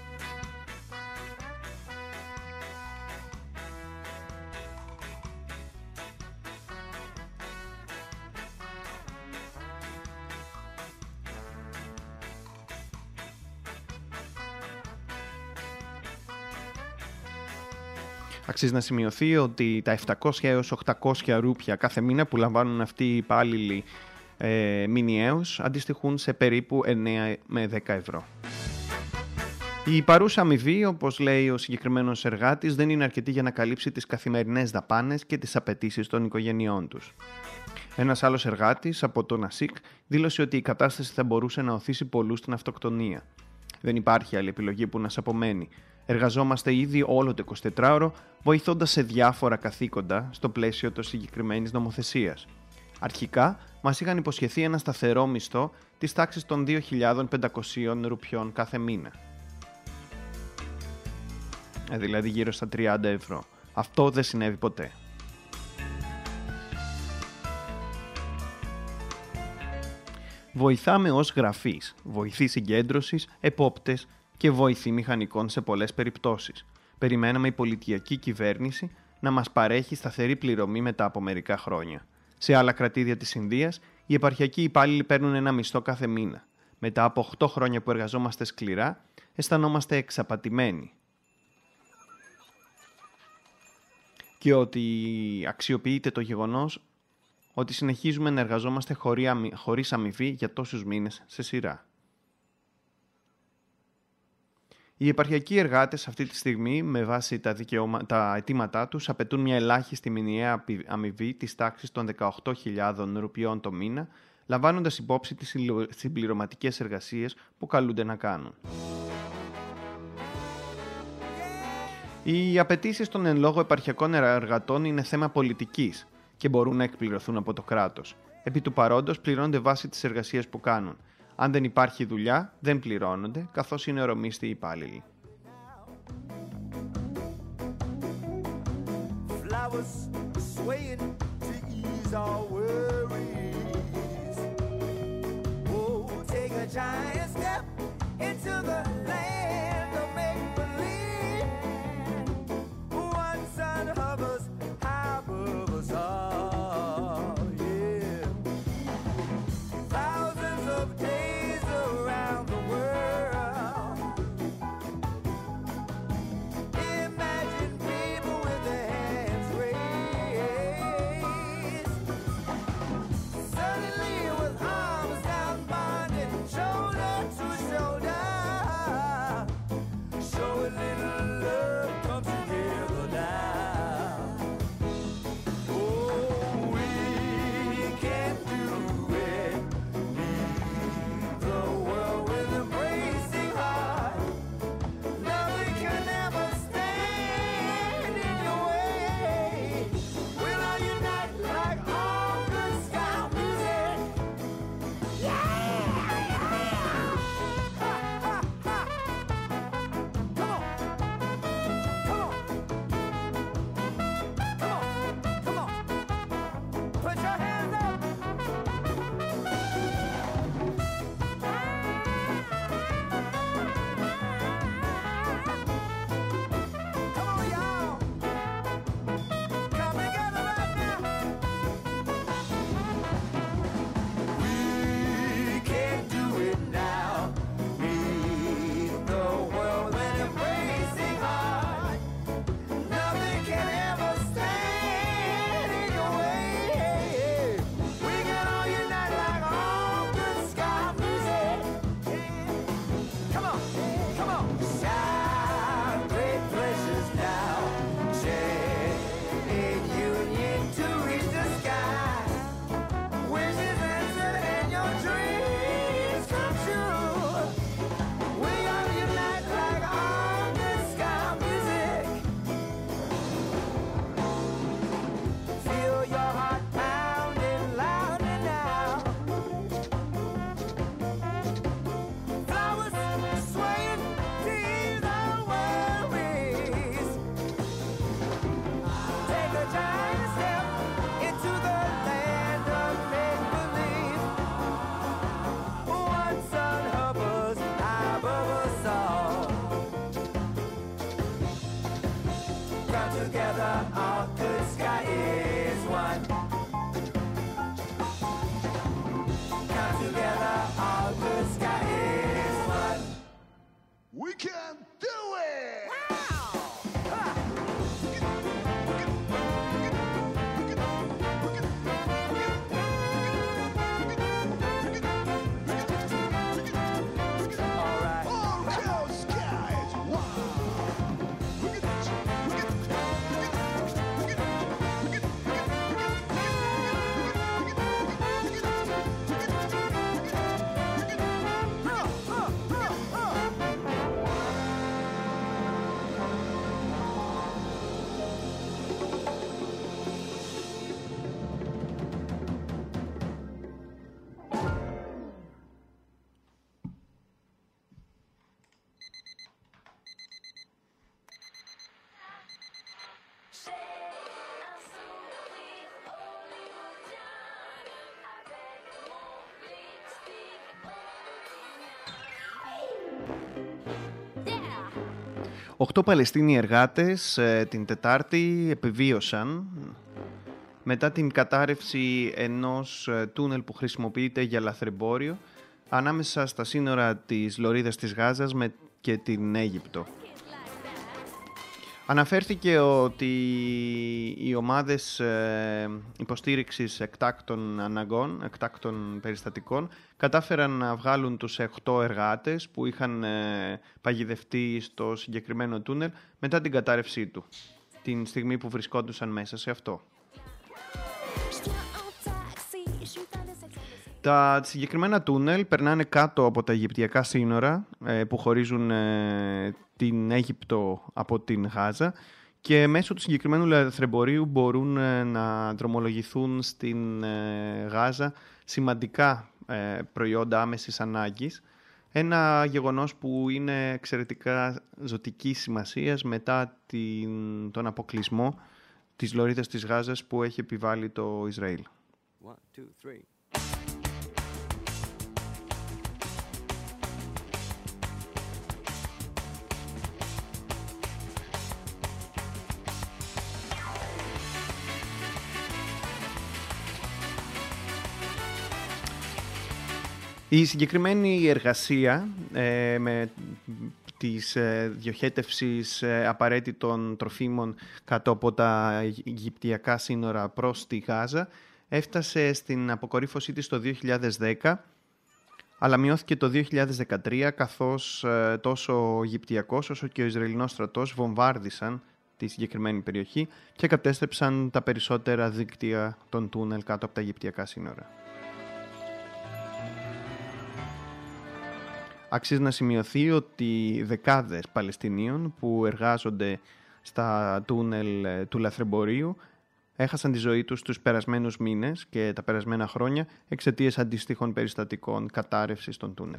Αξίζει να σημειωθεί ότι τα 700 έως 800 ρούπια κάθε μήνα που λαμβάνουν αυτοί οι υπάλληλοι μηνιαίως αντιστοιχούν σε περίπου 9 με 10 ευρώ. Η παρούσα αμοιβή, όπως λέει ο συγκεκριμένος εργάτης, δεν είναι αρκετή για να καλύψει τις καθημερινές δαπάνες και τις απαιτήσεις των οικογενειών τους. Ένας άλλος εργάτης από το Νασίκ δήλωσε ότι η κατάσταση θα μπορούσε να οθήσει πολλούς στην αυτοκτονία. Δεν υπάρχει άλλη επιλογή που να σας απομένει. Εργαζόμαστε ήδη όλο το 24ωρο, βοηθώντας σε διάφορα καθήκοντα στο πλαίσιο της συγκεκριμένης νομοθεσίας. Αρχικά, μας είχαν υποσχεθεί ένα σταθερό μισθό της τάξης των 2.500 ρουπιών κάθε μήνα. Δηλαδή γύρω στα 30 ευρώ. Αυτό δεν συνέβη ποτέ. Βοηθάμε ως γραφείς, βοηθοί συγκέντρωσης, επόπτες και βοηθοί μηχανικών σε πολλές περιπτώσεις. Περιμέναμε η πολιτιακή κυβέρνηση να μας παρέχει σταθερή πληρωμή μετά από μερικά χρόνια. Σε άλλα κρατήδια της Ινδίας, οι επαρχιακοί υπάλληλοι παίρνουν ένα μισθό κάθε μήνα. Μετά από 8 χρόνια που εργαζόμαστε σκληρά, αισθανόμαστε εξαπατημένοι. Και ότι αξιοποιείται το γεγονός ότι συνεχίζουμε να εργαζόμαστε χωρίς αμοιβή για τόσους μήνες σε σειρά. Οι επαρχιακοί εργάτες αυτή τη στιγμή, με βάση τα αιτήματά τους, απαιτούν μια ελάχιστη μηνιαία αμοιβή της τάξης των 18.000 ρουπιών το μήνα, λαμβάνοντας υπόψη τις συμπληρωματικές εργασίες που καλούνται να κάνουν. Οι απαιτήσεις των εν λόγω επαρχιακών εργατών είναι θέμα πολιτικής και μπορούν να εκπληρωθούν από το κράτος. Επί του παρόντος πληρώνονται βάσει τις εργασίες που κάνουν. Αν δεν υπάρχει δουλειά, δεν πληρώνονται, καθώς είναι ωρομίστοι υπάλληλοι. Οχτώ Παλαιστίνοι εργάτες την Τετάρτη επιβίωσαν μετά την κατάρρευση ενός τούνελ που χρησιμοποιείται για λαθρεμπόριο ανάμεσα στα σύνορα της Λωρίδας της Γάζας και την Αίγυπτο. Αναφέρθηκε ότι οι ομάδες υποστήριξης εκτάκτων αναγκών, εκτάκτων περιστατικών, κατάφεραν να βγάλουν τους 8 εργάτες που είχαν παγιδευτεί στο συγκεκριμένο τούνελ μετά την κατάρρευσή του, την στιγμή που βρισκόντουσαν μέσα σε αυτό. Τα συγκεκριμένα τούνελ περνάνε κάτω από τα Αιγυπτιακά σύνορα που χωρίζουν την Αίγυπτο από την Γάζα και μέσω του συγκεκριμένου λαθρεμπορίου μπορούν να δρομολογηθούν στην Γάζα σημαντικά προϊόντα άμεσης ανάγκης. Ένα γεγονός που είναι εξαιρετικά ζωτικής σημασίας μετά τον αποκλεισμό της λωρίδας της Γάζας που έχει επιβάλει το Ισραήλ. 1, 2, 3. Η συγκεκριμένη εργασία με της διοχέτευσης απαραίτητων τροφίμων κάτω από τα Αιγυπτιακά σύνορα προς τη Γάζα έφτασε στην αποκορύφωσή της το 2010, αλλά μειώθηκε το 2013 καθώς τόσο ο Αιγυπτιακός όσο και ο Ισραηλινός στρατός βομβάρδισαν τη συγκεκριμένη περιοχή και κατέστρεψαν τα περισσότερα δίκτυα των τούνελ κάτω από τα Αιγυπτιακά σύνορα. Αξίζει να σημειωθεί ότι δεκάδες Παλαιστινίων που εργάζονται στα τούνελ του λαθρεμπορίου έχασαν τη ζωή τους τους περασμένους μήνες και τα περασμένα χρόνια εξαιτίας αντίστοιχων περιστατικών κατάρρευσης των τούνελ.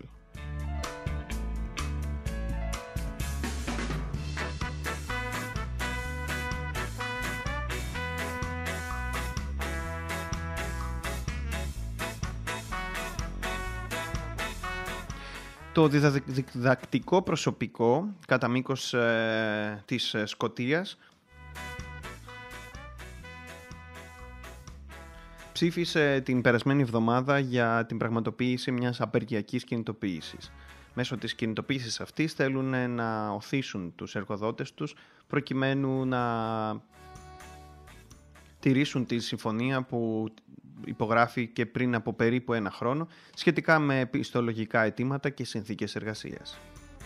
Το διδακτικό προσωπικό κατά μήκος της Σκωτίας ψήφισε την περασμένη εβδομάδα για την πραγματοποίηση μιας απεργιακής κινητοποίησης. Μέσω της κινητοποίησης αυτής θέλουν να οθήσουν τους εργοδότες τους προκειμένου να τηρήσουν τη συμφωνία που υπογράφηκε πριν από περίπου 1 χρόνο σχετικά με πιστολογικά αιτήματα και συνθήκες εργασίας.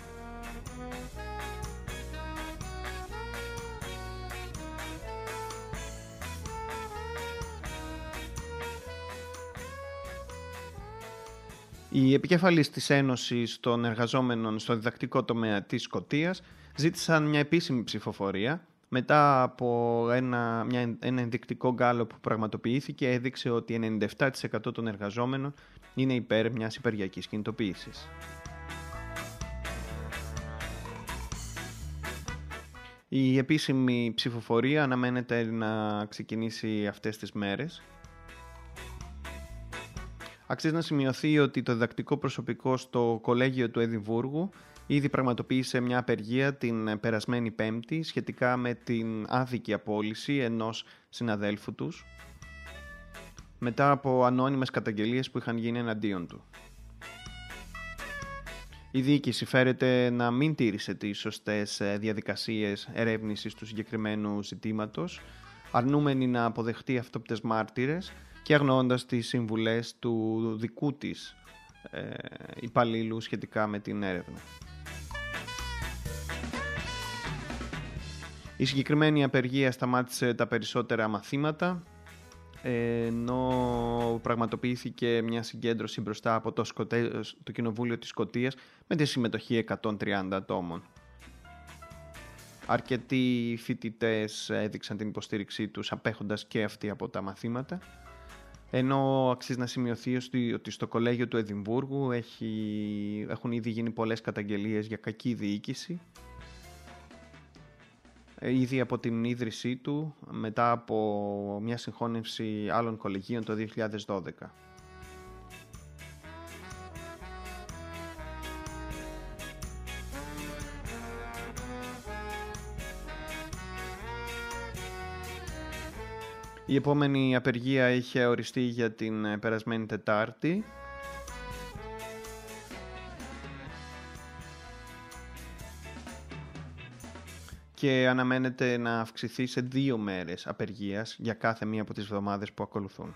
Οι επικεφαλείς της Ένωσης των Εργαζόμενων στο διδακτικό τομέα της Σκωτίας ζήτησαν μια επίσημη ψηφοφορία. Μετά από ένα ενδεικτικό γκάλωπ που πραγματοποιήθηκε, έδειξε ότι 97% των εργαζόμενων είναι υπέρ μιας υπεργειακής κινητοποίησης. Η επίσημη ψηφοφορία αναμένεται να ξεκινήσει αυτές τις μέρες. Αξίζει να σημειωθεί ότι το διδακτικό προσωπικό στο Κολέγιο του Εδιμβούργου ήδη πραγματοποίησε μια απεργία την περασμένη Πέμπτη σχετικά με την άδικη απόλυση ενός συναδέλφου τους μετά από ανώνυμες καταγγελίες που είχαν γίνει εναντίον του. Η διοίκηση φέρεται να μην τήρησε τις σωστές διαδικασίες ερεύνησης του συγκεκριμένου ζητήματος, αρνούμενη να αποδεχτεί αυτόπτες μάρτυρες και αγνοώντας τις συμβουλές του δικού της υπαλλήλου σχετικά με την έρευνα. Η συγκεκριμένη απεργία σταμάτησε τα περισσότερα μαθήματα, ενώ πραγματοποιήθηκε μια συγκέντρωση μπροστά από το Κοινοβούλιο της Σκωτίας με τη συμμετοχή 130 ατόμων. Αρκετοί φοιτητές έδειξαν την υποστήριξή τους απέχοντας και αυτοί από τα μαθήματα, ενώ αξίζει να σημειωθεί ότι στο Κολέγιο του Εδιμβούργου έχουν ήδη γίνει πολλές καταγγελίες για κακή διοίκηση, ήδη από την ίδρυσή του μετά από μια συγχώνευση άλλων κολεγίων το 2012. Η επόμενη απεργία είχε οριστεί για την περασμένη Τετάρτη. και αναμένεται να αυξηθεί σε 2 μέρες απεργίας για κάθε μία από τις εβδομάδες που ακολουθούν.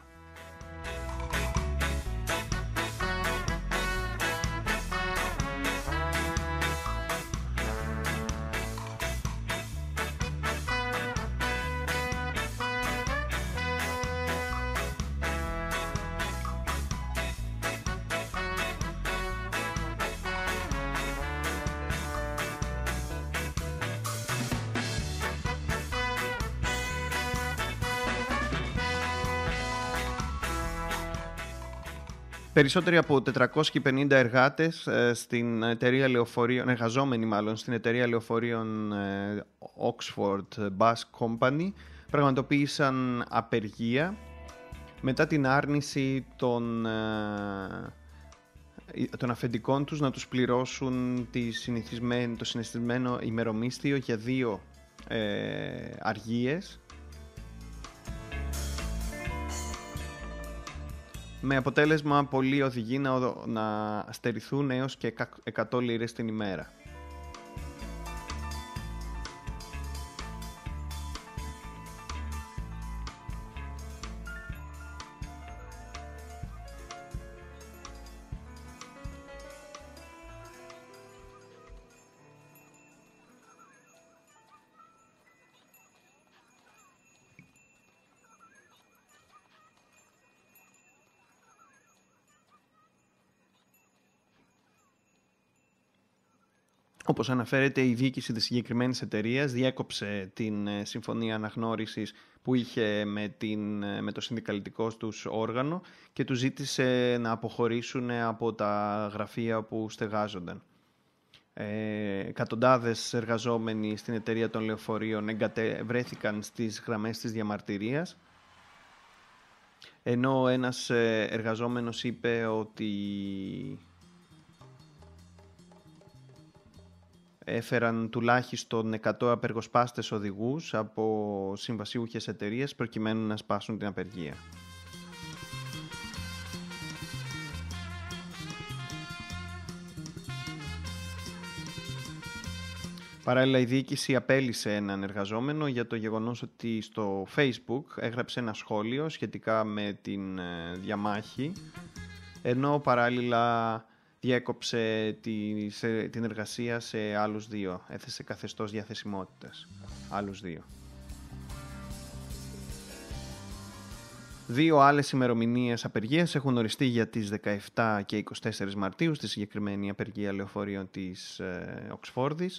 Περισσότεροι από 450 εργάτες στην εταιρεία λεωφορείων, εργαζόμενοι μάλλον στην εταιρεία λεωφορείων Oxford Bus Company, πραγματοποίησαν απεργία μετά την άρνηση των αφεντικών τους να τους πληρώσουν το συνηθισμένο ημερομίσθιο για 2 αργίες, με αποτέλεσμα πολλοί οδηγοί να στερηθούν έως και 100 λίρες την ημέρα. Όπως αναφέρεται, η διοίκηση της συγκεκριμένης εταιρείας διέκοψε την συμφωνία αναγνώρισης που είχε με το συνδικαλιστικό τους όργανο και τους ζήτησε να αποχωρήσουν από τα γραφεία που στεγάζονταν. Εκατοντάδες εργαζόμενοι στην εταιρεία των λεωφορείων βρέθηκαν στις γραμμές της διαμαρτυρίας, ενώ ένας εργαζόμενος είπε ότι έφεραν τουλάχιστον 100 απεργοσπάστες οδηγούς από συμβασιούχες εταιρείες προκειμένου να σπάσουν την απεργία. Παράλληλα, η διοίκηση απέλυσε έναν εργαζόμενο για το γεγονός ότι στο Facebook έγραψε ένα σχόλιο σχετικά με την διαμάχη, ενώ παράλληλα διέκοψε την εργασία σε άλλους 2. Έθεσε καθεστώς διαθεσιμότητας. Άλλους 2. 2 άλλες ημερομηνίες απεργίας έχουν οριστεί για τις 17 και 24 Μαρτίου στη συγκεκριμένη απεργία λεωφορείων της Οξφόρδης,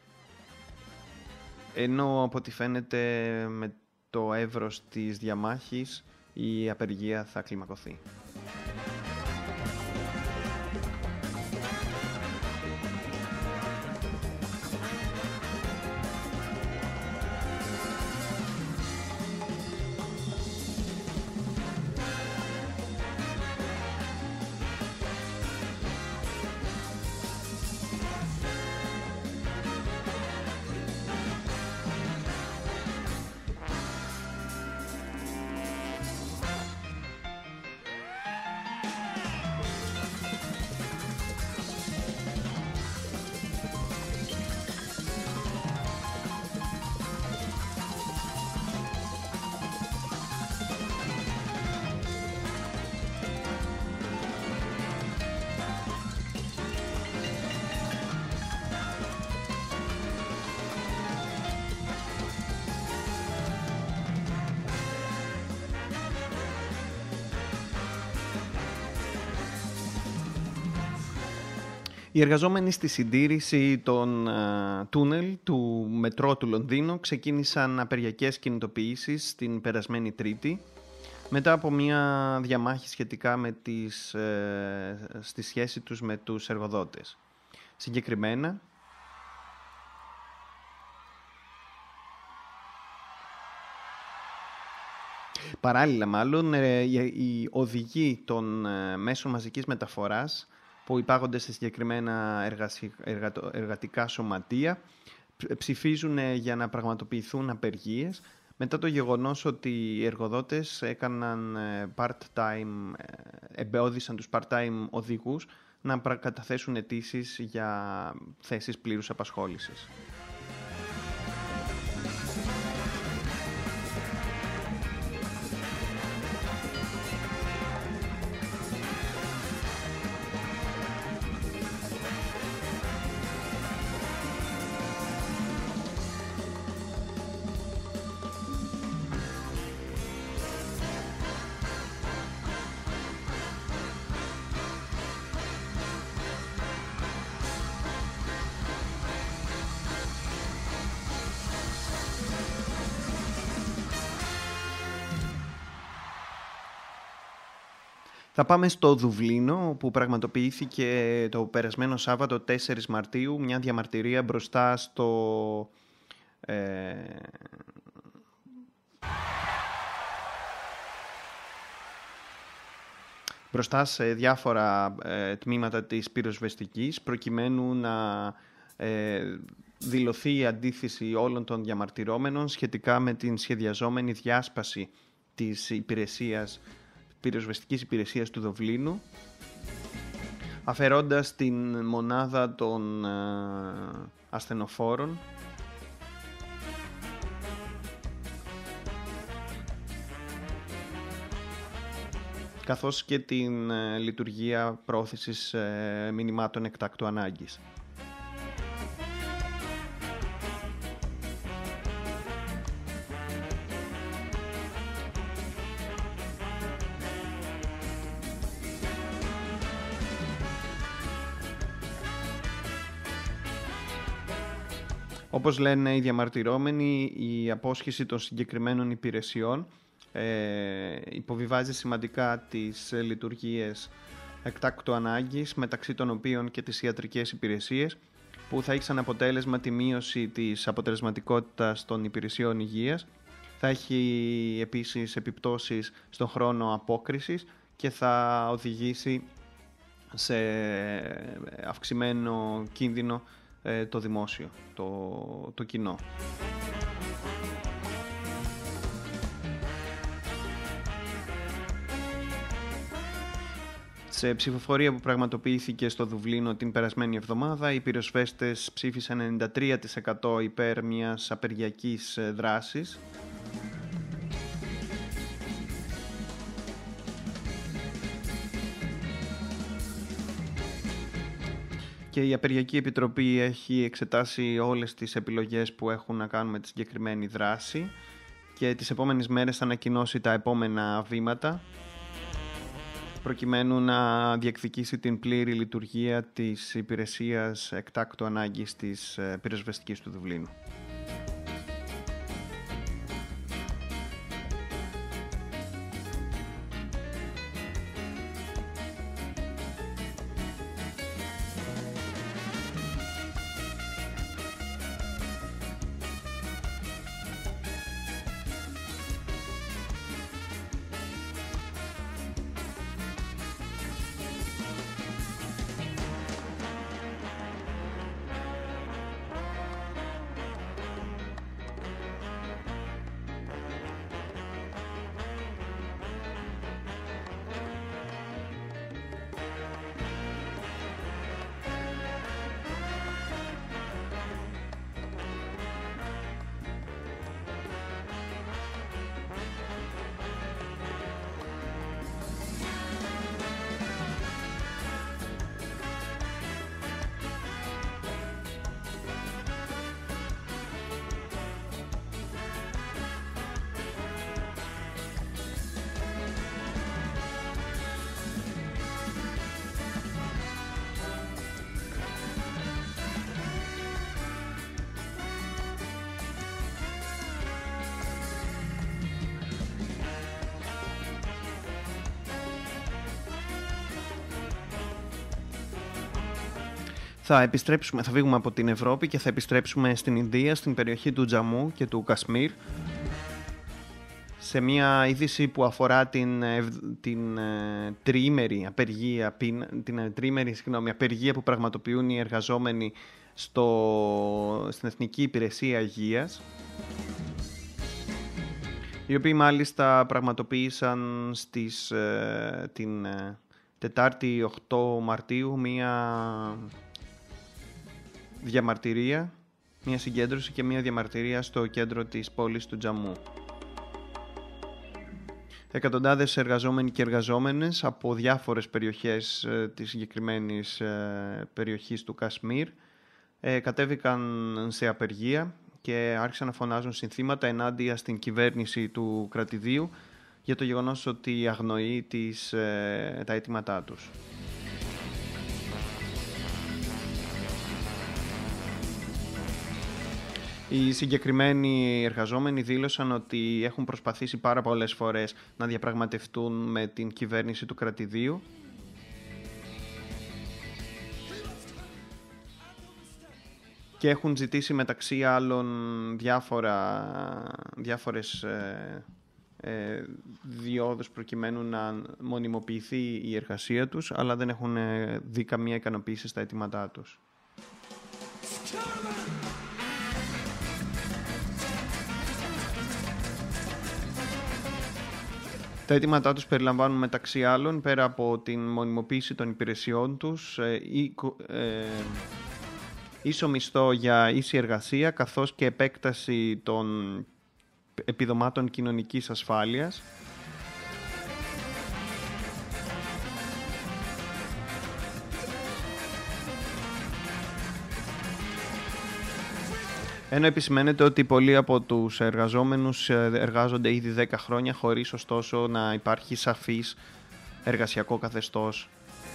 ενώ από ό,τι φαίνεται με το εύρος της διαμάχης η απεργία θα κλιμακωθεί. Οι εργαζόμενοι στη συντήρηση των τούνελ του μετρό του Λονδίνου ξεκίνησαν απεργιακές κινητοποιήσεις την περασμένη Τρίτη, μετά από μια διαμάχη σχετικά με στη σχέση τους με τους εργοδότες. Συγκεκριμένα, παράλληλα μάλλον, οι οδηγοί των μέσων μαζικής μεταφοράς που υπάγονται σε συγκεκριμένα εργατικά σωματεία ψηφίζουν για να πραγματοποιηθούν απεργίες μετά το γεγονός ότι οι εργοδότες εμπόδισαν τους part-time οδηγούς να καταθέσουν αιτήσεις για θέσεις πλήρους απασχόλησης. Θα πάμε στο Δουβλίνο, όπου πραγματοποιήθηκε το περασμένο Σάββατο 4 Μαρτίου μια διαμαρτυρία μπροστά στο... μπροστά σε διάφορα τμήματα της πυροσβεστικής, προκειμένου να δηλωθεί η αντίθεση όλων των διαμαρτυρόμενων σχετικά με την σχεδιαζόμενη διάσπαση της πυροσβεστικής υπηρεσίας του Δουβλίνου, αφαιρώντας την μονάδα των ασθενοφόρων καθώς και την λειτουργία πρόθεσης μηνυμάτων εκτάκτου ανάγκης. Όπως λένε οι διαμαρτυρόμενοι, η απόσχεση των συγκεκριμένων υπηρεσιών υποβιβάζει σημαντικά τις λειτουργίες εκτάκτου ανάγκης, μεταξύ των οποίων και τις ιατρικές υπηρεσίες, που θα έχει σαν αποτέλεσμα τη μείωση της αποτελεσματικότητας των υπηρεσιών υγείας, θα έχει επίσης επιπτώσεις στον χρόνο απόκρισης και θα οδηγήσει σε αυξημένο κίνδυνο το δημόσιο, το κοινό. Σε ψηφοφορία που πραγματοποιήθηκε στο Δουβλίνο την περασμένη εβδομάδα, οι πυροσβέστες ψήφισαν 93% υπέρ μιας απεργιακής δράσης. Και η Απεργιακή Επιτροπή έχει εξετάσει όλες τις επιλογές που έχουν να κάνουν με τη συγκεκριμένη δράση και τις επόμενες μέρες θα ανακοινώσει τα επόμενα βήματα, προκειμένου να διεκδικήσει την πλήρη λειτουργία της υπηρεσίας εκτάκτου ανάγκης της πυροσβεστικής του Δουβλίνου. Θα φύγουμε από την Ευρώπη και θα επιστρέψουμε στην Ινδία, στην περιοχή του Τζαμού και του Κασμίρ, σε μια είδηση που αφορά την τριήμερη απεργία που πραγματοποιούν οι εργαζόμενοι στην Εθνική Υπηρεσία Υγείας, οι οποίοι μάλιστα πραγματοποίησαν την Τετάρτη 8 Μαρτίου μια διαμαρτυρία, μια συγκέντρωση και μια διαμαρτυρία στο κέντρο της πόλης του Τζαμού. Εκατοντάδες εργαζόμενοι και εργαζόμενες από διάφορες περιοχές της συγκεκριμένης περιοχής του Κασμίρ κατέβηκαν σε απεργία και άρχισαν να φωνάζουν συνθήματα ενάντια στην κυβέρνηση του κρατηδίου για το γεγονός ότι αγνοεί τα αιτήματά τους. Οι συγκεκριμένοι εργαζόμενοι δήλωσαν ότι έχουν προσπαθήσει πάρα πολλές φορές να διαπραγματευτούν με την κυβέρνηση του κρατηδίου και έχουν ζητήσει μεταξύ άλλων διάφορες διόδους προκειμένου να μονιμοποιηθεί η εργασία τους, αλλά δεν έχουν δει καμία ικανοποίηση στα αιτήματά τους. Τα αιτήματά τους περιλαμβάνουν μεταξύ άλλων, πέρα από την μονιμοποίηση των υπηρεσιών τους, ίσο μισθό για ίση εργασία, καθώς και επέκταση των επιδομάτων κοινωνικής ασφάλειας. Ενώ επισημαίνεται ότι πολλοί από τους εργαζόμενους εργάζονται ήδη 10 χρόνια χωρίς ωστόσο να υπάρχει σαφής εργασιακό καθεστώς.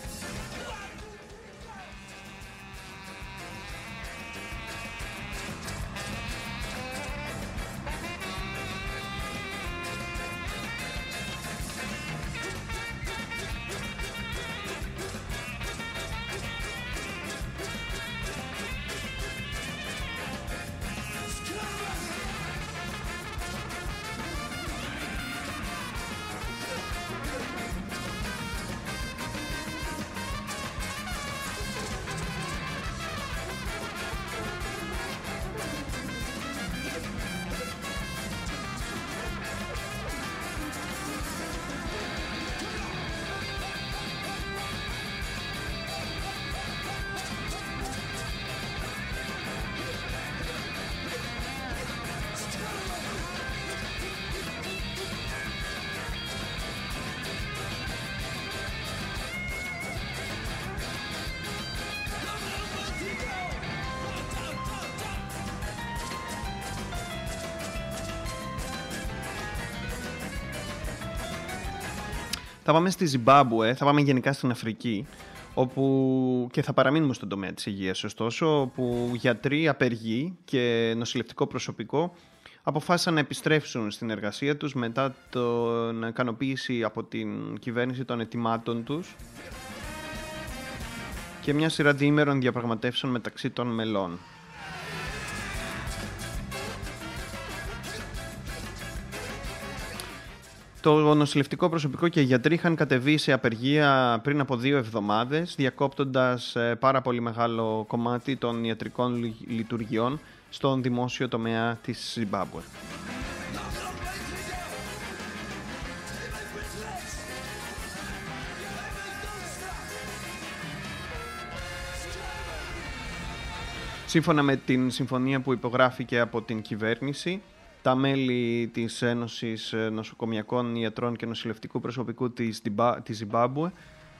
Θα πάμε στη Ζιμπάμπουε, θα πάμε γενικά στην Αφρική, όπου και θα παραμείνουμε στον τομέα της υγείας, ωστόσο, όπου γιατροί, απεργοί και νοσηλευτικό προσωπικό αποφάσισαν να επιστρέψουν στην εργασία τους μετά την ικανοποίηση από την κυβέρνηση των αιτημάτων τους και μια σειρά διήμερων διαπραγματεύσεων μεταξύ των μελών. Το νοσηλευτικό προσωπικό και οι γιατροί είχαν κατεβεί σε απεργία πριν από 2 εβδομάδες, διακόπτοντας πάρα πολύ μεγάλο κομμάτι των ιατρικών λειτουργιών στον δημόσιο τομέα της Ζιμπάμπουε. Σύμφωνα με την συμφωνία που υπογράφηκε από την κυβέρνηση, τα μέλη της Ένωσης Νοσοκομιακών Ιατρών και Νοσηλευτικού Προσωπικού της Ζιμπάμπουε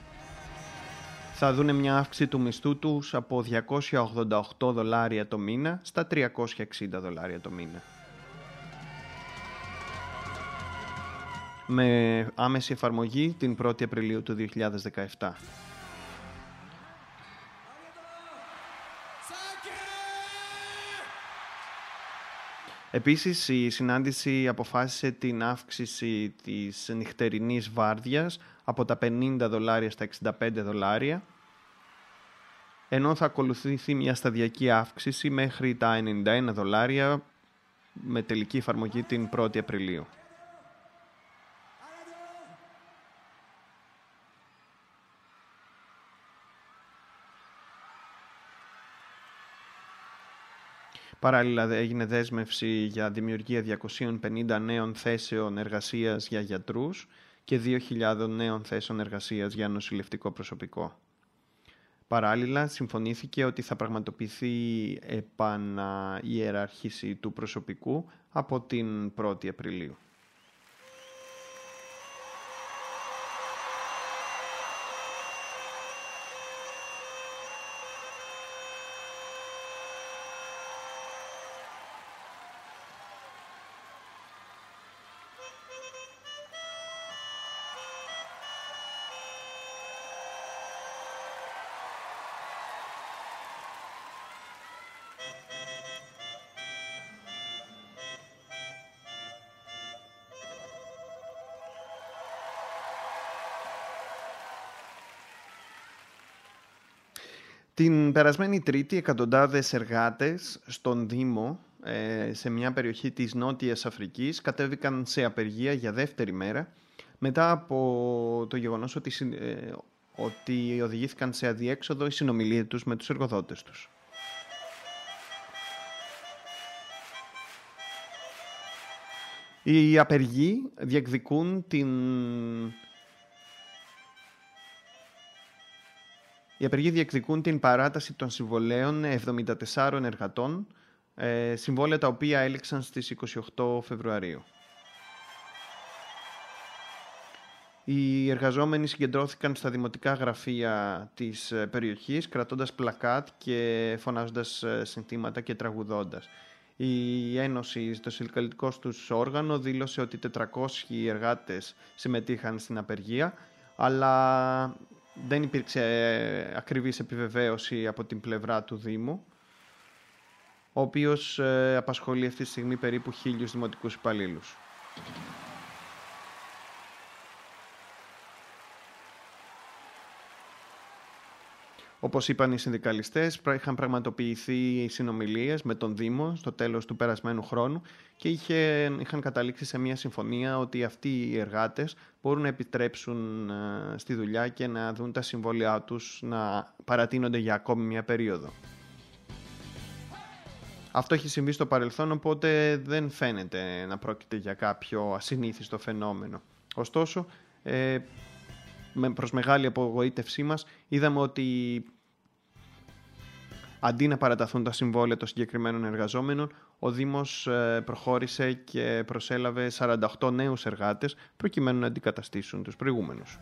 θα δούνε μια αύξηση του μισθού τους από $288 το μήνα στα $360 το μήνα. Με άμεση εφαρμογή την 1η Απριλίου του 2017. Επίσης, η συνάντηση αποφάσισε την αύξηση της νυχτερινής βάρδιας από τα $50 στα $65, ενώ θα ακολουθήσει μια σταδιακή αύξηση μέχρι τα $91 με τελική εφαρμογή την 1η Απριλίου. Παράλληλα έγινε δέσμευση για δημιουργία 250 νέων θέσεων εργασίας για γιατρούς και 2.000 νέων θέσεων εργασίας για νοσηλευτικό προσωπικό. Παράλληλα, συμφωνήθηκε ότι θα πραγματοποιηθεί επανaiεράρχηση του προσωπικού από την 1η Απριλίου. Την περασμένη Τρίτη, εκατοντάδες εργάτες στον Δήμο, σε μια περιοχή της Νότιας Αφρικής, κατέβηκαν σε απεργία για δεύτερη μέρα, μετά από το γεγονός ότι οδηγήθηκαν σε αδιέξοδο οι συνομιλίες τους με τους εργοδότες τους. Οι απεργοί διεκδικούν την παράταση των συμβολέων 74 εργατών, συμβόλαια τα οποία έληξαν στις 28 Φεβρουαρίου. Οι εργαζόμενοι συγκεντρώθηκαν στα δημοτικά γραφεία της περιοχής, κρατώντας πλακάτ και φωνάζοντας συνθήματα και τραγουδώντας. Η Ένωση στο συνδικαλιστικό τους όργανο δήλωσε ότι 400 εργάτες συμμετείχαν στην απεργία, αλλά δεν υπήρξε ακριβής επιβεβαίωση από την πλευρά του Δήμου, ο οποίος απασχολεί αυτή τη στιγμή περίπου 1.000 δημοτικούς υπαλλήλους. Όπως είπαν οι συνδικαλιστές, είχαν πραγματοποιηθεί συνομιλίες με τον Δήμο στο τέλος του περασμένου χρόνου και είχαν καταλήξει σε μια συμφωνία ότι αυτοί οι εργάτες μπορούν να επιτρέψουν στη δουλειά και να δουν τα συμβόλαιά τους να παρατείνονται για ακόμη μια περίοδο. Αυτό έχει συμβεί στο παρελθόν, οπότε δεν φαίνεται να πρόκειται για κάποιο ασυνήθιστο φαινόμενο. Ωστόσο, προς μεγάλη απογοήτευσή μας, είδαμε ότι αντί να παραταθούν τα συμβόλαια των συγκεκριμένων εργαζόμενων, ο Δήμος προχώρησε και προσέλαβε 48 νέους εργάτες προκειμένου να αντικαταστήσουν τους προηγούμενους.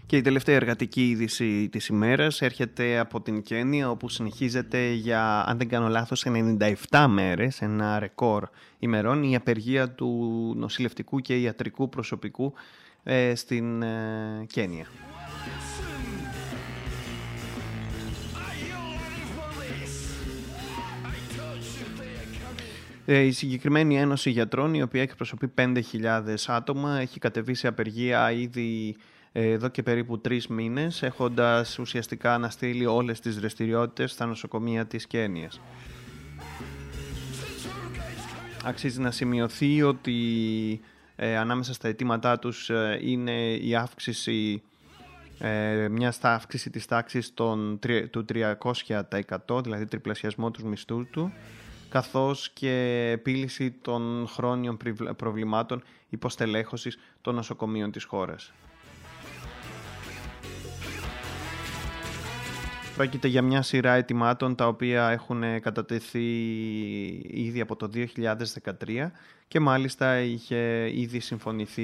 Και η τελευταία εργατική είδηση της ημέρας έρχεται από την Κένια, όπου συνεχίζεται για, αν δεν κάνω λάθος, 97 μέρες, ένα ρεκόρ ημερών, η απεργία του νοσηλευτικού και ιατρικού προσωπικού στην Κένια. Η συγκεκριμένη Ένωση Γιατρών, η οποία εκπροσωπεί 5.000 άτομα, έχει κατεβεί σε απεργία ήδη εδώ και περίπου 3 μήνες, έχοντας ουσιαστικά αναστείλει όλες τις δραστηριότητες στα νοσοκομεία της Κένιας. Αξίζει να σημειωθεί ότι ανάμεσα στα αιτήματά τους είναι η αύξηση, μια αύξηση της τάξης του 300%, δηλαδή τριπλασιασμό του μισθού του, καθώς και επίλυση των χρόνιων προβλημάτων υποστελέχωσης των νοσοκομείων της χώρας. Πρόκειται για μια σειρά αιτημάτων τα οποία έχουν κατατεθεί ήδη από το 2013 και μάλιστα είχε ήδη συμφωνηθεί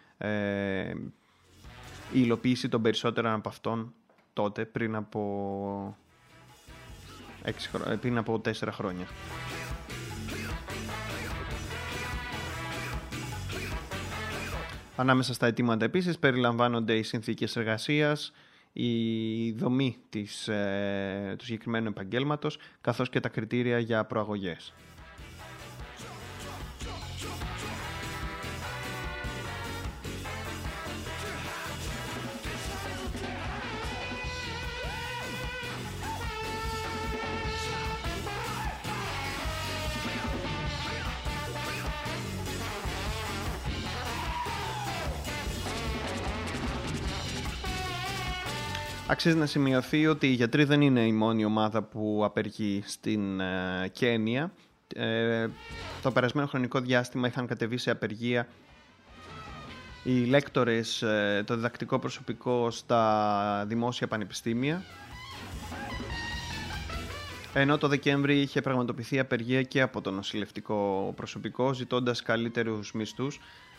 η υλοποίηση των περισσότερων από αυτών τότε πριν από 4 χρόνια. Ανάμεσα στα αιτήματα επίσης περιλαμβάνονται οι συνθήκες εργασίας, η δομή του συγκεκριμένου επαγγέλματος, καθώς και τα κριτήρια για προαγωγές. Αξίζει να σημειωθεί ότι οι γιατροί δεν είναι η μόνη ομάδα που απεργεί στην Κένια. Το περασμένο χρονικό διάστημα είχαν κατεβεί σε απεργία οι λέκτορες, το διδακτικό προσωπικό στα δημόσια πανεπιστήμια. Ενώ το Δεκέμβρη είχε πραγματοποιηθεί απεργία και από το νοσηλευτικό προσωπικό, ζητώντας καλύτερους μισθούς,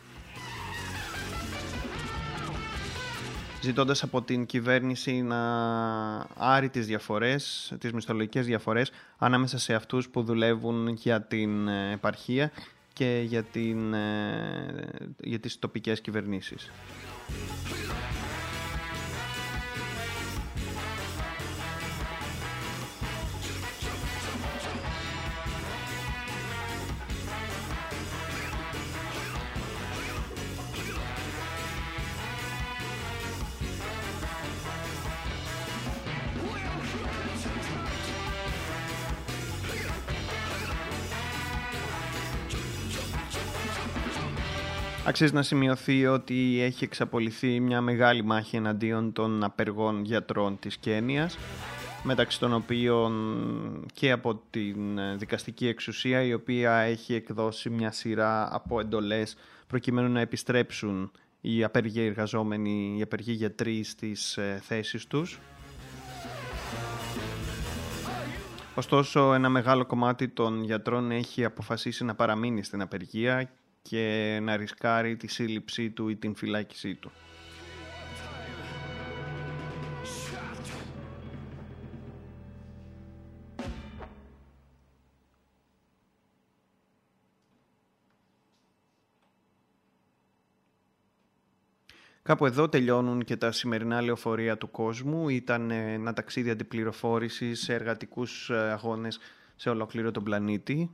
ζητώντας από την κυβέρνηση να άρει τις διαφορές, τις μισθολογικές διαφορές ανάμεσα σε αυτούς που δουλεύουν για την επαρχία και για τις τοπικές κυβερνήσεις. Αξίζει να σημειωθεί ότι έχει εξαπολυθεί μια μεγάλη μάχη εναντίον των απεργών γιατρών της Κένιας, μεταξύ των οποίων και από την δικαστική εξουσία, η οποία έχει εκδώσει μια σειρά από εντολές προκειμένου να επιστρέψουν οι απεργοί εργαζόμενοι, οι απεργοί γιατροί στις θέσεις τους. Ωστόσο, ένα μεγάλο κομμάτι των γιατρών έχει αποφασίσει να παραμείνει στην απεργία και να ρισκάρει τη σύλληψή του ή την φυλάκισή του. Κάπου εδώ τελειώνουν και τα σημερινά λεωφορεία του κόσμου. Ήταν ένα ταξίδι αντιπληροφόρησης σε εργατικούς αγώνες σε ολόκληρο τον πλανήτη.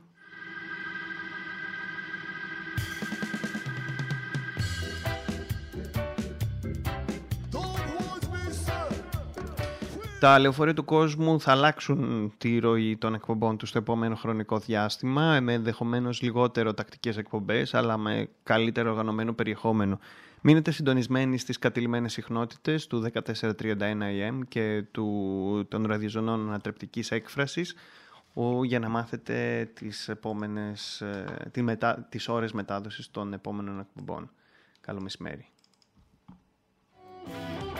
Τα λεωφορεία του κόσμου θα αλλάξουν τη ροή των εκπομπών τους στο επόμενο χρονικό διάστημα, με ενδεχομένως λιγότερο τακτικές εκπομπές, αλλά με καλύτερο οργανωμένο περιεχόμενο. Μείνετε συντονισμένοι στις κατηλημμένες συχνότητες του 1431 AM και των ραδιοζωνών ανατρεπτικής έκφρασης, για να μάθετε τις ώρες μετάδοσης των επόμενων εκπομπών. Καλό μεσημέρι.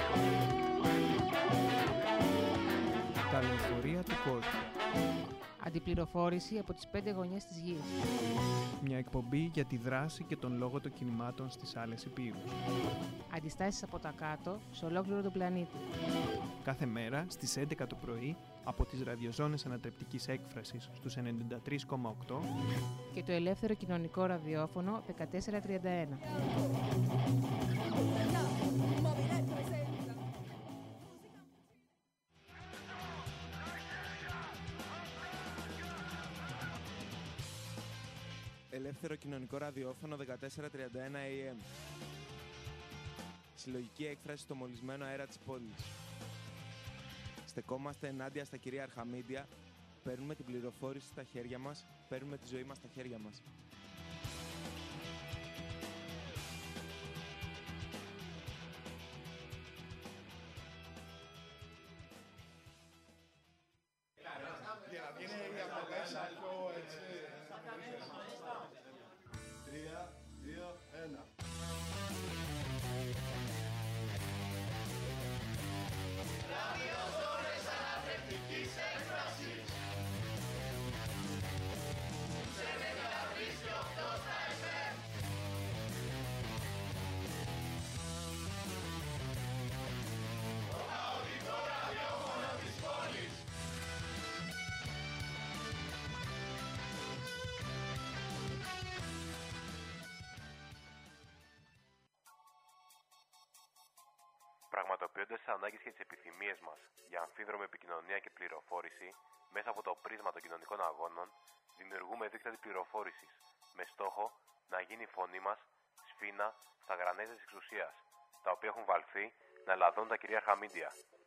Τα λεωφορεία του κόσμου. Αντιπληροφόρηση από τις 5 γωνιές της γης. Μια εκπομπή για τη δράση και τον λόγο των κινημάτων στις άλλες υπήρους. Αντιστάσεις από τα κάτω, σε ολόκληρο τον πλανήτη. Κάθε μέρα στις 11 το πρωί από τις ραδιοζώνες ανατρεπτικής έκφρασης στους 93,8 και το ελεύθερο κοινωνικό ραδιόφωνο 1431. Ελεύθερο κοινωνικό ραδιόφωνο 1431 AM. Συλλογική έκφραση στο μολυσμένο αέρα της πόλης. Στεκόμαστε ενάντια στα κυρίαρχα μίντια, παίρνουμε την πληροφόρηση στα χέρια μας, παίρνουμε τη ζωή μας στα χέρια μας. Για να βγαίνει από μέσα πιο έτσι. 3, 2, 1. Ραδιοζώνες ανατρεπτικής έκφρασης. Σε 13 και 8 στα FM. Το χαοτικό ραδιόφωνο της πόλης. Πραγματοποιώντας τις ανάγκες και τις επιθυμίες μας για αμφίδρομη επικοινωνία και πληροφόρηση μέσα από το πρίσμα των κοινωνικών αγώνων, δημιουργούμε δίκτυα πληροφόρησης με στόχο να γίνει η φωνή μας σφήνα στα γρανέζια της εξουσίας, τα οποία έχουν βαλθεί να λαδώνουν τα κυρίαρχα μίντια.